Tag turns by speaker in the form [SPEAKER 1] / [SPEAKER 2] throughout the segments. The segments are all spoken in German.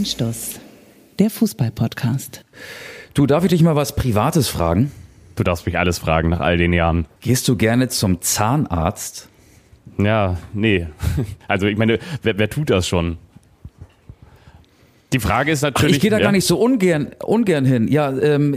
[SPEAKER 1] Anstoß, der Fußball-Podcast.
[SPEAKER 2] Du, darf ich dich mal was Privates fragen?
[SPEAKER 3] Du darfst mich alles fragen nach all den Jahren.
[SPEAKER 2] Gehst du gerne zum Zahnarzt?
[SPEAKER 3] Ja, nee. Also ich meine, wer tut das schon? Die Frage ist natürlich...
[SPEAKER 2] Ich gehe da gar nicht so ungern hin. Ja,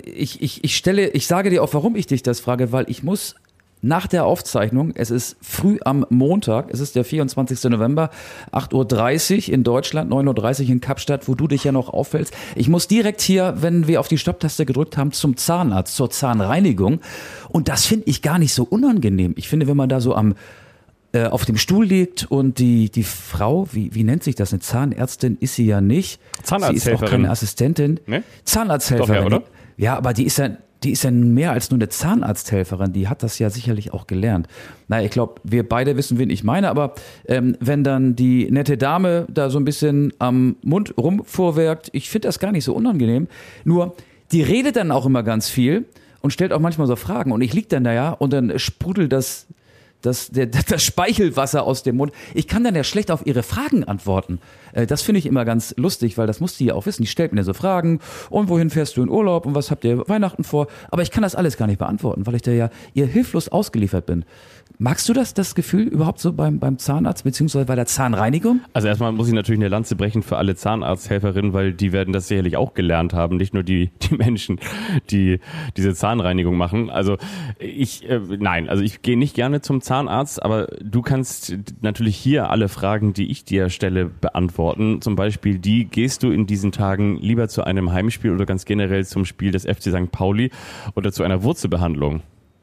[SPEAKER 2] ich sage dir auch, warum ich dich das frage, weil ich muss nach der Aufzeichnung, es ist früh am Montag, es ist der 24. November, 8.30 Uhr in Deutschland, 9.30 Uhr in Kapstadt, wo du dich ja noch auffällst. Ich muss direkt hier, wenn wir auf die Stopptaste gedrückt haben, zum Zahnarzt, zur Zahnreinigung. Und das finde ich gar nicht so unangenehm. Ich finde, wenn man da so auf dem Stuhl liegt und die Frau, wie nennt sich das? Eine Zahnärztin ist sie ja nicht.
[SPEAKER 3] Zahnarzthelferin.
[SPEAKER 2] Sie ist auch keine Assistentin.
[SPEAKER 3] Nee?
[SPEAKER 2] Zahnarzthelferin.
[SPEAKER 3] Doch, ja, oder?
[SPEAKER 2] Ja, aber die ist ja mehr als nur eine Zahnarzthelferin. Die hat das ja sicherlich auch gelernt. Naja, ich glaube, wir beide wissen, wen ich meine. Aber wenn dann die nette Dame da so ein bisschen am Mund rumfuhrwerkt, ich finde das gar nicht so unangenehm. Nur, die redet dann auch immer ganz viel und stellt auch manchmal so Fragen. Und ich lieg dann da ja und dann sprudelt das Speichelwasser aus dem Mund. Ich kann dann ja schlecht auf ihre Fragen antworten. Das finde ich immer ganz lustig, weil das muss die ja auch wissen. Die stellt mir so Fragen. Und wohin fährst du in Urlaub? Und was habt ihr Weihnachten vor? Aber ich kann das alles gar nicht beantworten, weil ich da ja ihr hilflos ausgeliefert bin. Magst du das Gefühl überhaupt so beim Zahnarzt beziehungsweise bei der Zahnreinigung?
[SPEAKER 3] Also erstmal muss ich natürlich eine Lanze brechen für alle Zahnarzthelferinnen, weil die werden das sicherlich auch gelernt haben, nicht nur die Menschen, die diese Zahnreinigung machen. Also ich gehe nicht gerne zum Zahnarzt, aber du kannst natürlich hier alle Fragen, die ich dir stelle, beantworten. Zum Beispiel gehst du in diesen Tagen lieber zu einem Heimspiel oder ganz generell zum Spiel des FC St. Pauli oder zu einer Wurzelbehandlung?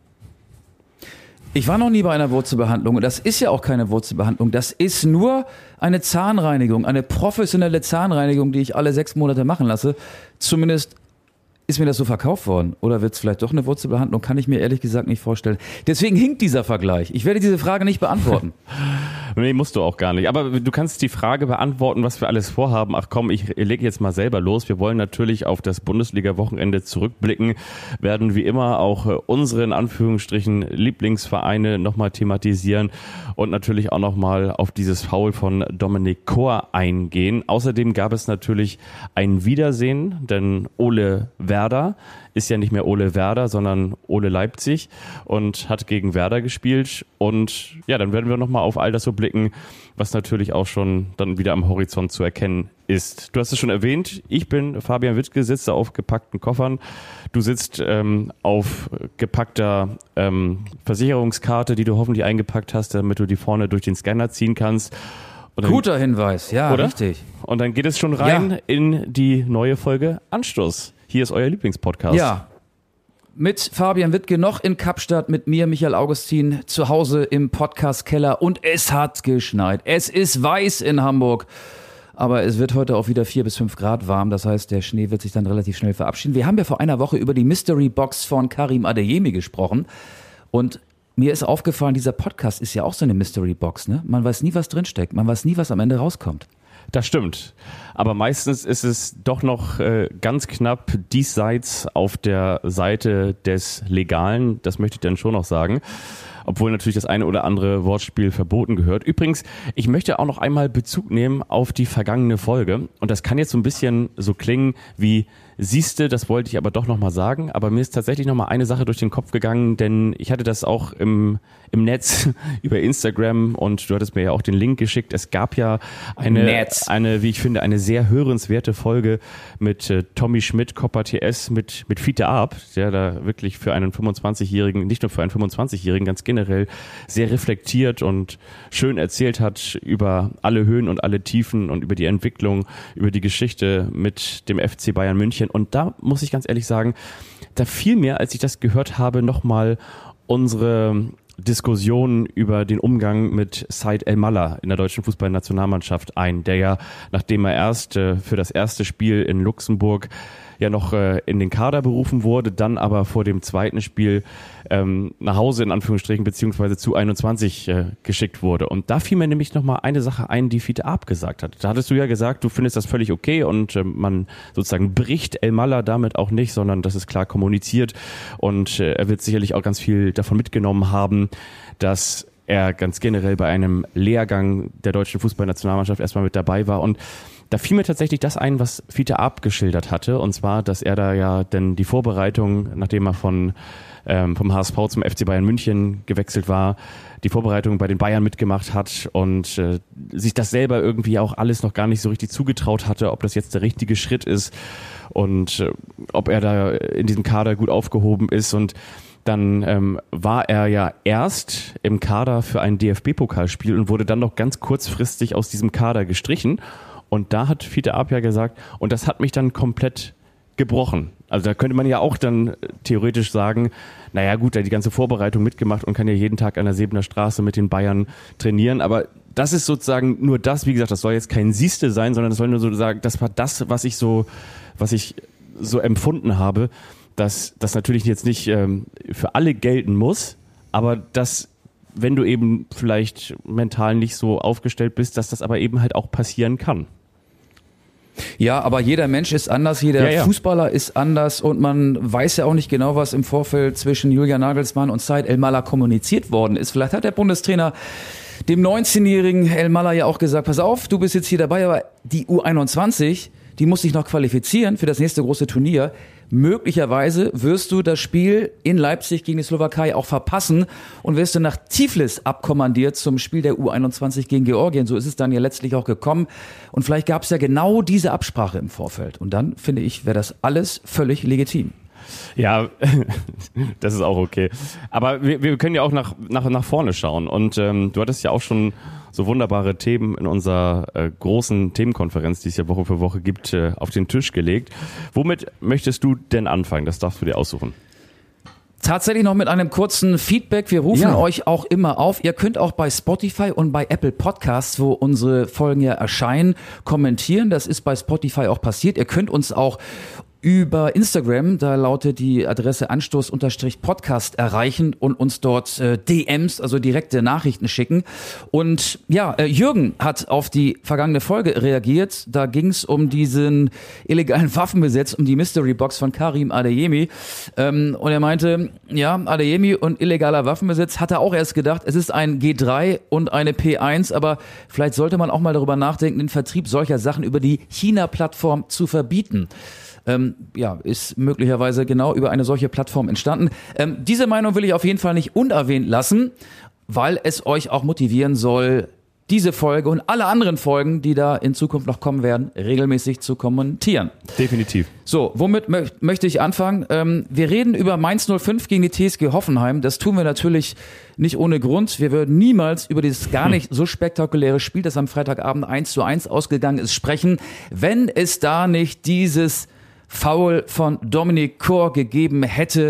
[SPEAKER 2] Ich war noch nie bei einer Wurzelbehandlung und das ist ja auch keine Wurzelbehandlung. Das ist nur eine Zahnreinigung, eine professionelle Zahnreinigung, die ich alle 6 Monate machen lasse. Zumindest ist mir das so verkauft worden. Oder wird es vielleicht doch eine Wurzelbehandlung? Kann ich mir ehrlich gesagt nicht vorstellen. Deswegen hinkt dieser Vergleich. Ich werde diese Frage nicht beantworten.
[SPEAKER 3] Nee, musst du auch gar nicht. Aber du kannst die Frage beantworten, was wir alles vorhaben. Ach komm, ich lege jetzt mal selber los. Wir wollen natürlich auf das Bundesliga-Wochenende zurückblicken, werden wie immer auch unsere, in Anführungsstrichen, Lieblingsvereine nochmal thematisieren und natürlich auch nochmal auf dieses Foul von Dominik Kor eingehen. Außerdem gab es natürlich ein Wiedersehen, denn Ole Werder ist ja nicht mehr Ole Werder, sondern Ole Leipzig und hat gegen Werder gespielt. Und ja, dann werden wir nochmal auf all das so blicken, was natürlich auch schon dann wieder am Horizont zu erkennen ist. Du hast es schon erwähnt, ich bin Fabian Wittke, sitze auf gepackten Koffern. Du sitzt auf gepackter Versicherungskarte, die du hoffentlich eingepackt hast, damit du die vorne durch den Scanner ziehen kannst. Dann,
[SPEAKER 2] guter Hinweis, ja, oder? Richtig.
[SPEAKER 3] Und dann geht es schon rein in die neue Folge Anstoß. Hier ist euer Lieblingspodcast.
[SPEAKER 2] Ja, mit Fabian Wittke noch in Kapstadt, mit mir, Michael Augustin, zu Hause im Podcast-Keller. Und es hat geschneit. Es ist weiß in Hamburg. Aber es wird heute auch wieder 4 bis 5 Grad warm. Das heißt, der Schnee wird sich dann relativ schnell verabschieden. Wir haben ja vor einer Woche über die Mystery Box von Karim Adeyemi gesprochen. Und mir ist aufgefallen, dieser Podcast ist ja auch so eine Mystery Box, ne? Man weiß nie, was drinsteckt. Man weiß nie, was am Ende rauskommt.
[SPEAKER 3] Das stimmt. Aber meistens ist es doch noch ganz knapp diesseits auf der Seite des Legalen. Das möchte ich dann schon noch sagen. Obwohl natürlich das eine oder andere Wortspiel verboten gehört. Übrigens, ich möchte auch noch einmal Bezug nehmen auf die vergangene Folge. Und das kann jetzt so ein bisschen so klingen wie, siehste, das wollte ich aber doch nochmal sagen. Aber mir ist tatsächlich nochmal eine Sache durch den Kopf gegangen, denn ich hatte das auch im Netz über Instagram und du hattest mir ja auch den Link geschickt. Es gab ja eine, wie ich finde, eine sehr hörenswerte Folge mit Tommy Schmidt, Copper TS, mit Fiete Arp, der da wirklich für einen 25-Jährigen, nicht nur für einen 25-Jährigen, ganz generell sehr reflektiert und schön erzählt hat über alle Höhen und alle Tiefen und über die Entwicklung, über die Geschichte mit dem FC Bayern München. Und da muss ich ganz ehrlich sagen, da fiel mir, als ich das gehört habe, nochmal unsere Diskussion über den Umgang mit Said El-Mallah in der deutschen Fußballnationalmannschaft ein, der ja, nachdem er erst für das erste Spiel in Luxemburg ja noch in den Kader berufen wurde, dann aber vor dem zweiten Spiel nach Hause in Anführungsstrichen beziehungsweise zu 21 geschickt wurde. Und da fiel mir nämlich nochmal eine Sache ein, die Fiete Arp gesagt hat. Da hattest du ja gesagt, du findest das völlig okay und man sozusagen bricht El-Mallah damit auch nicht, sondern das ist klar kommuniziert und er wird sicherlich auch ganz viel davon mitgenommen haben, dass er ganz generell bei einem Lehrgang der deutschen Fußballnationalmannschaft erstmal mit dabei war. Und Da fiel mir tatsächlich das ein, was Fiete Arp geschildert hatte, und zwar, dass er da ja denn die Vorbereitung, nachdem er vom HSV zum FC Bayern München gewechselt war, die Vorbereitung bei den Bayern mitgemacht hat und sich das selber irgendwie auch alles noch gar nicht so richtig zugetraut hatte, ob das jetzt der richtige Schritt ist und ob er da in diesem Kader gut aufgehoben ist. Und dann war er ja erst im Kader für ein DFB-Pokalspiel und wurde dann noch ganz kurzfristig aus diesem Kader gestrichen. Und da hat Fiete Arp ja gesagt, und das hat mich dann komplett gebrochen. Also da könnte man ja auch dann theoretisch sagen, naja gut, er hat die ganze Vorbereitung mitgemacht und kann ja jeden Tag an der Sebener Straße mit den Bayern trainieren, aber das ist sozusagen nur das, wie gesagt, das soll jetzt kein Siehste sein, sondern das soll nur so sagen, das war das, was ich so empfunden habe, dass das natürlich jetzt nicht für alle gelten muss, aber dass, wenn du eben vielleicht mental nicht so aufgestellt bist, dass das aber eben halt auch passieren kann.
[SPEAKER 2] Ja, aber jeder Mensch ist anders, jeder Fußballer ist anders und man weiß ja auch nicht genau, was im Vorfeld zwischen Julian Nagelsmann und Said Elmalah kommuniziert worden ist. Vielleicht hat der Bundestrainer dem 19-jährigen Elmalah ja auch gesagt, pass auf, du bist jetzt hier dabei, aber die U21, die muss sich noch qualifizieren für das nächste große Turnier. Möglicherweise wirst du das Spiel in Leipzig gegen die Slowakei auch verpassen und wirst du nach Tiflis abkommandiert zum Spiel der U21 gegen Georgien. So ist es dann ja letztlich auch gekommen. Und vielleicht gab es ja genau diese Absprache im Vorfeld. Und dann, finde ich, wäre das alles völlig legitim.
[SPEAKER 3] Ja, das ist auch okay. Aber wir können ja auch nach vorne schauen. Und du hattest ja auch schon so wunderbare Themen in unserer großen Themenkonferenz, die es ja Woche für Woche gibt, auf den Tisch gelegt. Womit möchtest du denn anfangen? Das darfst du dir aussuchen.
[SPEAKER 2] Tatsächlich noch mit einem kurzen Feedback. Wir rufen euch auch immer auf. Ihr könnt auch bei Spotify und bei Apple Podcasts, wo unsere Folgen ja erscheinen, kommentieren. Das ist bei Spotify auch passiert. Ihr könnt uns auch über Instagram, da lautet die Adresse Anstoß_Podcast erreichen und uns dort DMs, also direkte Nachrichten schicken. Und ja, Jürgen hat auf die vergangene Folge reagiert. Da ging es um diesen illegalen Waffenbesitz, um die Mystery Box von Karim Adeyemi. Und er meinte, ja, Adeyemi und illegaler Waffenbesitz, hat er auch erst gedacht, es ist ein G3 und eine P1, aber vielleicht sollte man auch mal darüber nachdenken, den Vertrieb solcher Sachen über die China-Plattform zu verbieten. Ist möglicherweise genau über eine solche Plattform entstanden. Diese Meinung will ich auf jeden Fall nicht unerwähnt lassen, weil es euch auch motivieren soll, diese Folge und alle anderen Folgen, die da in Zukunft noch kommen werden, regelmäßig zu kommentieren.
[SPEAKER 3] Definitiv.
[SPEAKER 2] So, womit möchte ich anfangen? Wir reden über Mainz 05 gegen die TSG Hoffenheim. Das tun wir natürlich nicht ohne Grund. Wir würden niemals über dieses gar nicht so spektakuläre Spiel, das am Freitagabend 1:1 ausgegangen ist, sprechen, wenn es da nicht dieses Foul von Dominic Kor gegeben hätte.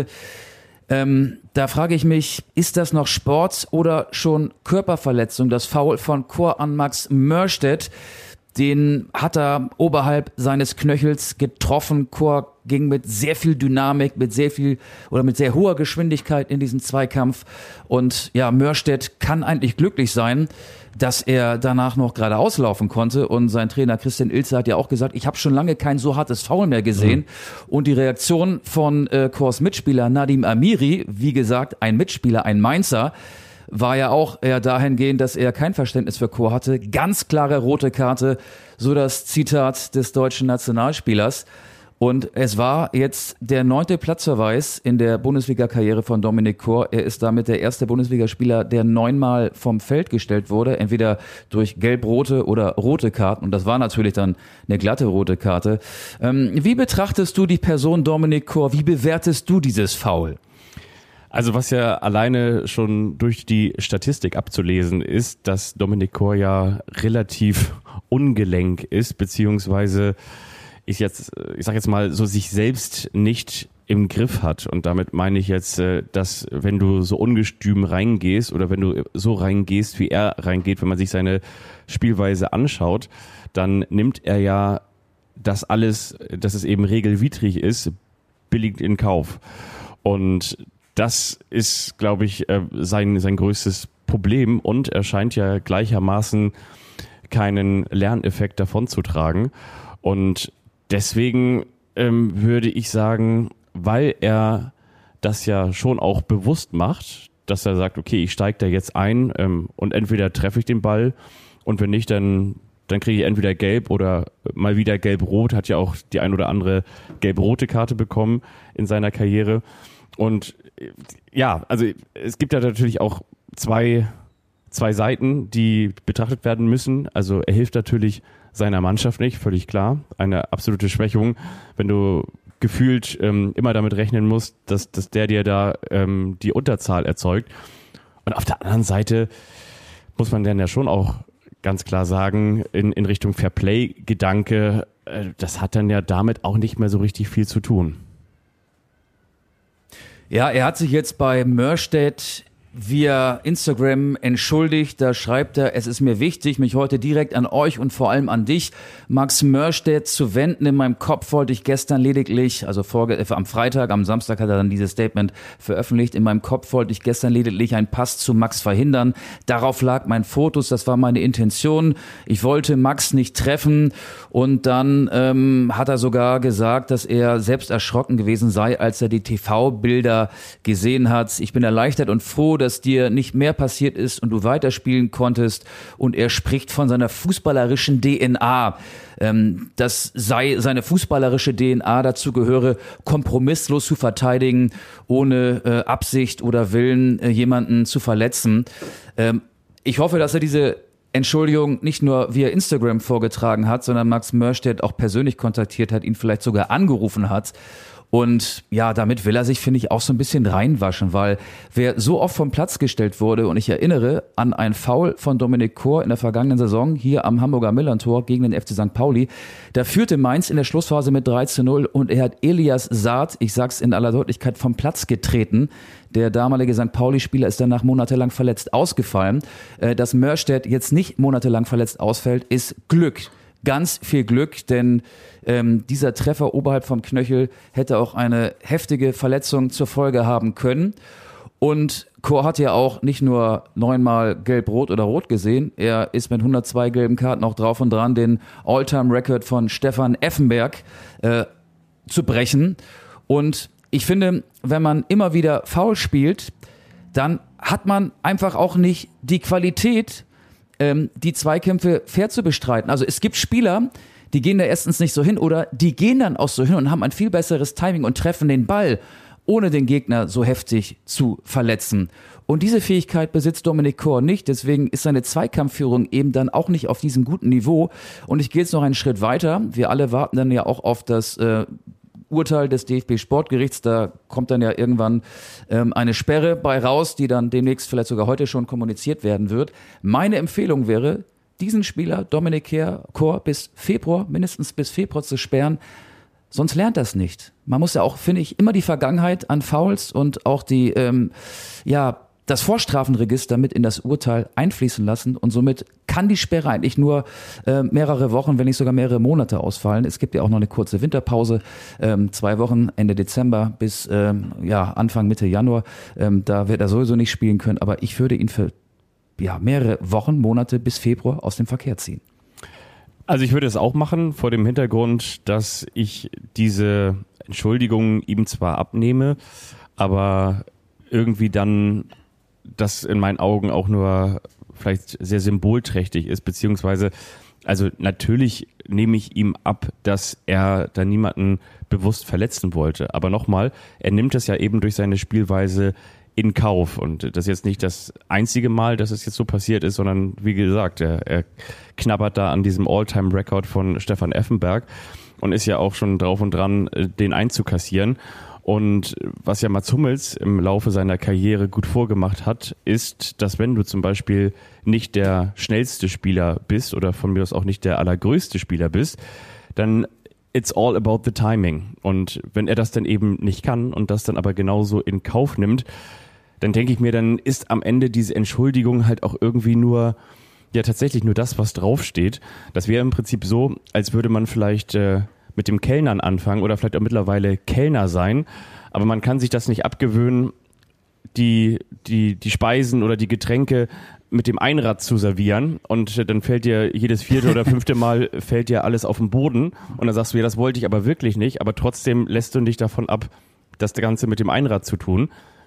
[SPEAKER 2] Da frage ich mich, ist das noch Sport oder schon Körperverletzung? Das Foul von Kor an Max Mörstedt, den hat er oberhalb seines Knöchels getroffen. Kor ging mit sehr viel Dynamik, mit sehr hoher Geschwindigkeit in diesen Zweikampf. Und ja, Mörstedt kann eigentlich glücklich sein, dass er danach noch geradeaus laufen konnte. Und sein Trainer Christian Ilze hat ja auch gesagt, ich habe schon lange kein so hartes Foul mehr gesehen. Und die Reaktion von Kors Mitspieler Nadim Amiri, wie gesagt, ein Mitspieler, ein Mainzer, war ja auch eher dahingehend, dass er kein Verständnis für Kor hatte. Ganz klare rote Karte, so das Zitat des deutschen Nationalspielers. Und es war jetzt der 9. Platzverweis in der Bundesliga-Karriere von Dominic Kor. Er ist damit der erste Bundesligaspieler, der 9-mal vom Feld gestellt wurde, entweder durch gelb-rote oder rote Karten. Und das war natürlich dann eine glatte rote Karte. Wie betrachtest du die Person Dominic Kor? Wie bewertest du dieses Foul?
[SPEAKER 3] Also was ja alleine schon durch die Statistik abzulesen ist, dass Dominic Kor ja relativ ungelenk ist, beziehungsweise ich sag jetzt mal, so sich selbst nicht im Griff hat. Und damit meine ich jetzt, dass wenn du so ungestüm reingehst oder wenn du so reingehst, wie er reingeht, wenn man sich seine Spielweise anschaut, dann nimmt er ja das alles, dass es eben regelwidrig ist, billigt in Kauf. Und das ist, glaube ich, sein größtes Problem und er scheint ja gleichermaßen keinen Lerneffekt davonzutragen. Und deswegen würde ich sagen, weil er das ja schon auch bewusst macht, dass er sagt, okay, ich steige da jetzt ein und entweder treffe ich den Ball und wenn nicht, dann dann kriege ich entweder gelb oder mal wieder gelb-rot, hat ja auch die ein oder andere gelb-rote Karte bekommen in seiner Karriere. Und ja, also es gibt ja natürlich auch zwei Seiten, die betrachtet werden müssen. Also er hilft natürlich seiner Mannschaft nicht, völlig klar. Eine absolute Schwächung, wenn du gefühlt immer damit rechnen musst, dass der dir da die Unterzahl erzeugt. Und auf der anderen Seite muss man dann ja schon auch ganz klar sagen, in Richtung Fairplay-Gedanke, das hat dann ja damit auch nicht mehr so richtig viel zu tun.
[SPEAKER 2] Ja, er hat sich jetzt bei Mörstedt via Instagram entschuldigt. Da schreibt er: Es ist mir wichtig, mich heute direkt an euch und vor allem an dich, Max Mörstedt, zu wenden. In meinem Kopf wollte ich gestern lediglich, also am Freitag, am Samstag hat er dann dieses Statement veröffentlicht, in meinem Kopf wollte ich gestern lediglich einen Pass zu Max verhindern. Darauf lag mein Fotos, das war meine Intention. Ich wollte Max nicht treffen. Und dann hat er sogar gesagt, dass er selbst erschrocken gewesen sei, als er die TV-Bilder gesehen hat. Ich bin erleichtert und froh, dass dir nicht mehr passiert ist und du weiterspielen konntest. Und er spricht von seiner fußballerischen DNA. Das sei seine fußballerische DNA, dazu gehöre, kompromisslos zu verteidigen, ohne Absicht oder Willen, jemanden zu verletzen. Ich hoffe, dass er diese Entschuldigung nicht nur via Instagram vorgetragen hat, sondern Max Mörstedt auch persönlich kontaktiert hat, ihn vielleicht sogar angerufen hat. Und ja, damit will er sich, finde ich, auch so ein bisschen reinwaschen, weil wer so oft vom Platz gestellt wurde, und ich erinnere an ein Foul von Dominic Kor in der vergangenen Saison hier am Hamburger Millerntor gegen den FC St. Pauli, da führte Mainz in der Schlussphase mit 3:0 und er hat Elias Saad, ich sag's in aller Deutlichkeit, vom Platz getreten. Der damalige St. Pauli-Spieler ist danach monatelang verletzt ausgefallen. Dass Mörstedt jetzt nicht monatelang verletzt ausfällt, ist Glück. Ganz viel Glück, denn dieser Treffer oberhalb vom Knöchel hätte auch eine heftige Verletzung zur Folge haben können. Und Kor hat ja auch nicht nur 9-mal gelb-rot oder rot gesehen, er ist mit 102 gelben Karten auch drauf und dran, den All-Time-Record von Stefan Effenberg zu brechen. Und ich finde, wenn man immer wieder faul spielt, dann hat man einfach auch nicht die Qualität, die Zweikämpfe fair zu bestreiten. Also es gibt Spieler, die gehen da erstens nicht so hin oder die gehen dann auch so hin und haben ein viel besseres Timing und treffen den Ball, ohne den Gegner so heftig zu verletzen. Und diese Fähigkeit besitzt Dominic Kor nicht, deswegen ist seine Zweikampfführung eben dann auch nicht auf diesem guten Niveau. Und ich gehe jetzt noch einen Schritt weiter. Wir alle warten dann ja auch auf das Urteil des DFB-Sportgerichts, da kommt dann ja irgendwann eine Sperre bei raus, die dann demnächst vielleicht sogar heute schon kommuniziert werden wird. Meine Empfehlung wäre, diesen Spieler, Dominic Kor, mindestens bis Februar zu sperren, sonst lernt das nicht. Man muss ja auch, finde ich, immer die Vergangenheit an Fouls und auch die, das Vorstrafenregister mit in das Urteil einfließen lassen und somit kann die Sperre eigentlich nur mehrere Wochen, wenn nicht sogar mehrere Monate ausfallen. Es gibt ja auch noch eine kurze Winterpause, 2 Wochen, Ende Dezember bis Anfang, Mitte Januar. Da wird er sowieso nicht spielen können, aber ich würde ihn für mehrere Wochen, Monate bis Februar aus dem Verkehr ziehen.
[SPEAKER 3] Also ich würde es auch machen, vor dem Hintergrund, dass ich diese Entschuldigung ihm zwar abnehme, aber irgendwie dann das in meinen Augen auch nur vielleicht sehr symbolträchtig ist, beziehungsweise, also natürlich nehme ich ihm ab, dass er da niemanden bewusst verletzen wollte. Aber nochmal, er nimmt das ja eben durch seine Spielweise in Kauf. Und das ist jetzt nicht das einzige Mal, dass es jetzt so passiert ist, sondern wie gesagt, er knabbert da an diesem All-Time-Record von Stefan Effenberg und ist ja auch schon drauf und dran, den einzukassieren. Und was ja Mats Hummels im Laufe seiner Karriere gut vorgemacht hat, ist, dass wenn du zum Beispiel nicht der schnellste Spieler bist oder von mir aus auch nicht der allergrößte Spieler bist, dann it's all about the timing. Und wenn er das dann eben nicht kann und das dann aber genauso in Kauf nimmt, dann denke ich mir, dann ist am Ende diese Entschuldigung halt auch irgendwie nur, ja tatsächlich nur das, was draufsteht. Das wäre im Prinzip so, als würde man vielleicht mit dem Kellnern anfangen oder vielleicht auch mittlerweile Kellner sein, aber man kann sich das nicht abgewöhnen, die Speisen oder die Getränke mit dem Einrad zu servieren und dann fällt dir jedes 4. oder 5. Mal fällt dir alles auf den Boden und dann sagst du, ja, das wollte ich aber wirklich nicht, aber trotzdem lässt du dich davon ab, das Ganze mit dem Einrad zu tun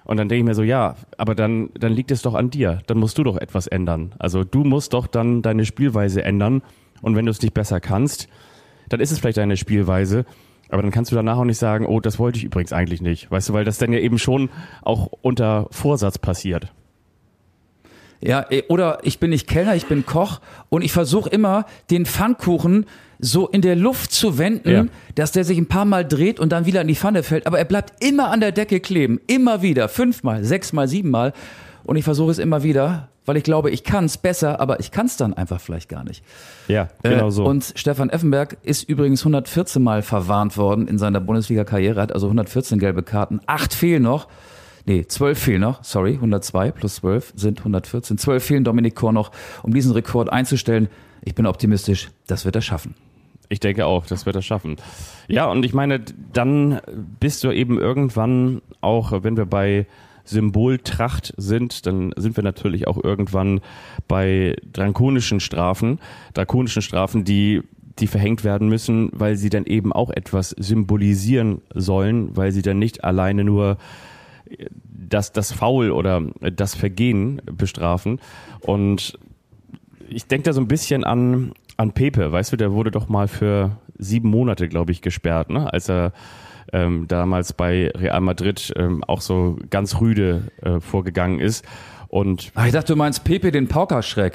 [SPEAKER 3] Und dann denke ich mir so, ja, aber dann liegt es doch an dir. Dann musst du doch etwas ändern. Also du musst doch dann deine Spielweise ändern. Und wenn du es nicht besser kannst, dann ist es vielleicht deine Spielweise. Aber dann kannst du danach auch nicht sagen, oh, das wollte ich übrigens eigentlich nicht. Weißt du, weil das dann ja eben schon auch unter Vorsatz passiert.
[SPEAKER 2] Ja, oder ich bin nicht Kellner, ich bin Koch und ich versuche immer, den Pfannkuchen so in der Luft zu wenden, dass der sich ein paar Mal dreht und dann wieder in die Pfanne fällt. Aber er bleibt immer an der Decke kleben. Immer wieder. 5-mal, 6-mal, 7-mal. Und ich versuche es immer wieder, weil ich glaube, ich kann es besser, aber ich kann es dann einfach vielleicht gar nicht.
[SPEAKER 3] Ja, genau so.
[SPEAKER 2] Und Stefan Effenberg ist übrigens 114 Mal verwarnt worden in seiner Bundesliga-Karriere, hat also 114 gelbe Karten. 8 fehlen noch. 12 fehlen noch, 102 plus 12 sind 114. 12 fehlen Dominik Kor noch, um diesen Rekord einzustellen. Ich bin optimistisch, das wird er schaffen.
[SPEAKER 3] Ich denke auch, das wird er schaffen. Ja, und ich meine, dann bist du eben irgendwann, auch wenn wir bei Symboltracht sind, dann sind wir natürlich auch irgendwann bei drakonischen Strafen, die verhängt werden müssen, weil sie dann eben auch etwas symbolisieren sollen, weil sie dann nicht alleine nur das Foul oder das Vergehen bestrafen. Und ich denke da so ein bisschen an Pepe, weißt du, der wurde doch mal für 7 Monate, glaube ich, gesperrt, ne? Als er damals bei Real Madrid auch so ganz rüde vorgegangen ist. Und
[SPEAKER 2] ich dachte, du meinst Pepe, den Paukerschreck.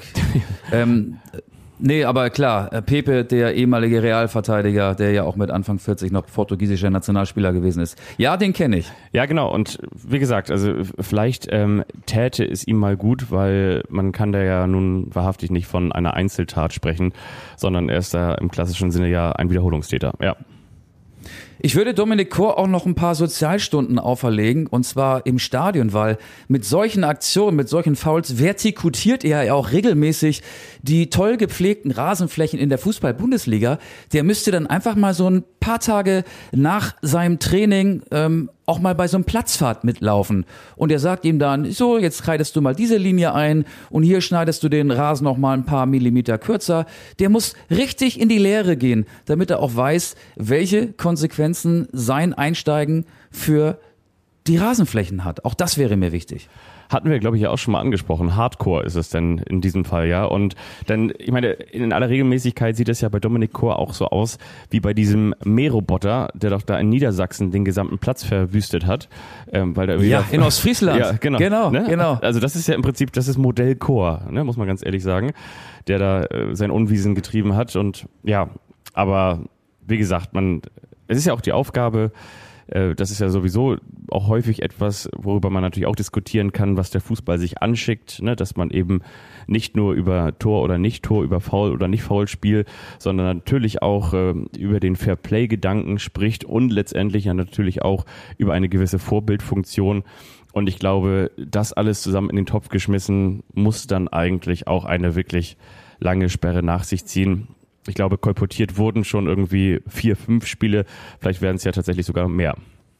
[SPEAKER 2] Nee, aber klar, Pepe, der ehemalige Realverteidiger, der ja auch mit Anfang 40 noch portugiesischer Nationalspieler gewesen ist. Ja, den kenne ich.
[SPEAKER 3] Ja, genau. Und wie gesagt, also vielleicht täte es ihm mal gut, weil man kann da ja nun wahrhaftig nicht von einer Einzeltat sprechen, sondern er ist da im klassischen Sinne ja ein Wiederholungstäter. Ja.
[SPEAKER 2] Ich würde Dominik Kor auch noch ein paar Sozialstunden auferlegen, und zwar im Stadion, weil mit solchen Aktionen, mit solchen Fouls vertikutiert er ja auch regelmäßig die toll gepflegten Rasenflächen in der Fußball-Bundesliga. Der müsste dann einfach mal so ein paar Tage nach seinem Training auch mal bei so einem Platzfahrt mitlaufen. Und er sagt ihm dann, so, jetzt kreidest du mal diese Linie ein und hier schneidest du den Rasen noch mal ein paar Millimeter kürzer. Der muss richtig in die Lehre gehen, damit er auch weiß, welche Konsequenzen sein Einsteigen für die Rasenflächen hat. Auch das wäre mir wichtig.
[SPEAKER 3] Hatten wir, glaube ich, ja auch schon mal angesprochen. Hardcore ist es denn in diesem Fall, ja. Und dann, ich meine, in aller Regelmäßigkeit sieht es ja bei Dominik Kor auch so aus, wie bei diesem Mähroboter, der doch da in Niedersachsen den gesamten Platz verwüstet hat. Weil da
[SPEAKER 2] in Ostfriesland.
[SPEAKER 3] Ja, genau. Also das ist ja im Prinzip, das ist Modell Kor, ne, muss man ganz ehrlich sagen, der da sein Unwesen getrieben hat. Und ja, aber wie gesagt, es ist ja auch die Aufgabe, das ist ja sowieso auch häufig etwas, worüber man natürlich auch diskutieren kann, was der Fußball sich anschickt, ne? Dass man eben nicht nur über Tor oder Nicht-Tor, über Foul oder Nicht-Foul-Spiel, sondern natürlich auch über den Fair-Play-Gedanken spricht und letztendlich ja natürlich auch über eine gewisse Vorbildfunktion. Und ich glaube, das alles zusammen in den Topf geschmissen, muss dann eigentlich auch eine wirklich lange Sperre nach sich ziehen. Ich glaube, kolportiert wurden schon irgendwie 4-5 Spiele. Vielleicht werden es ja tatsächlich sogar mehr.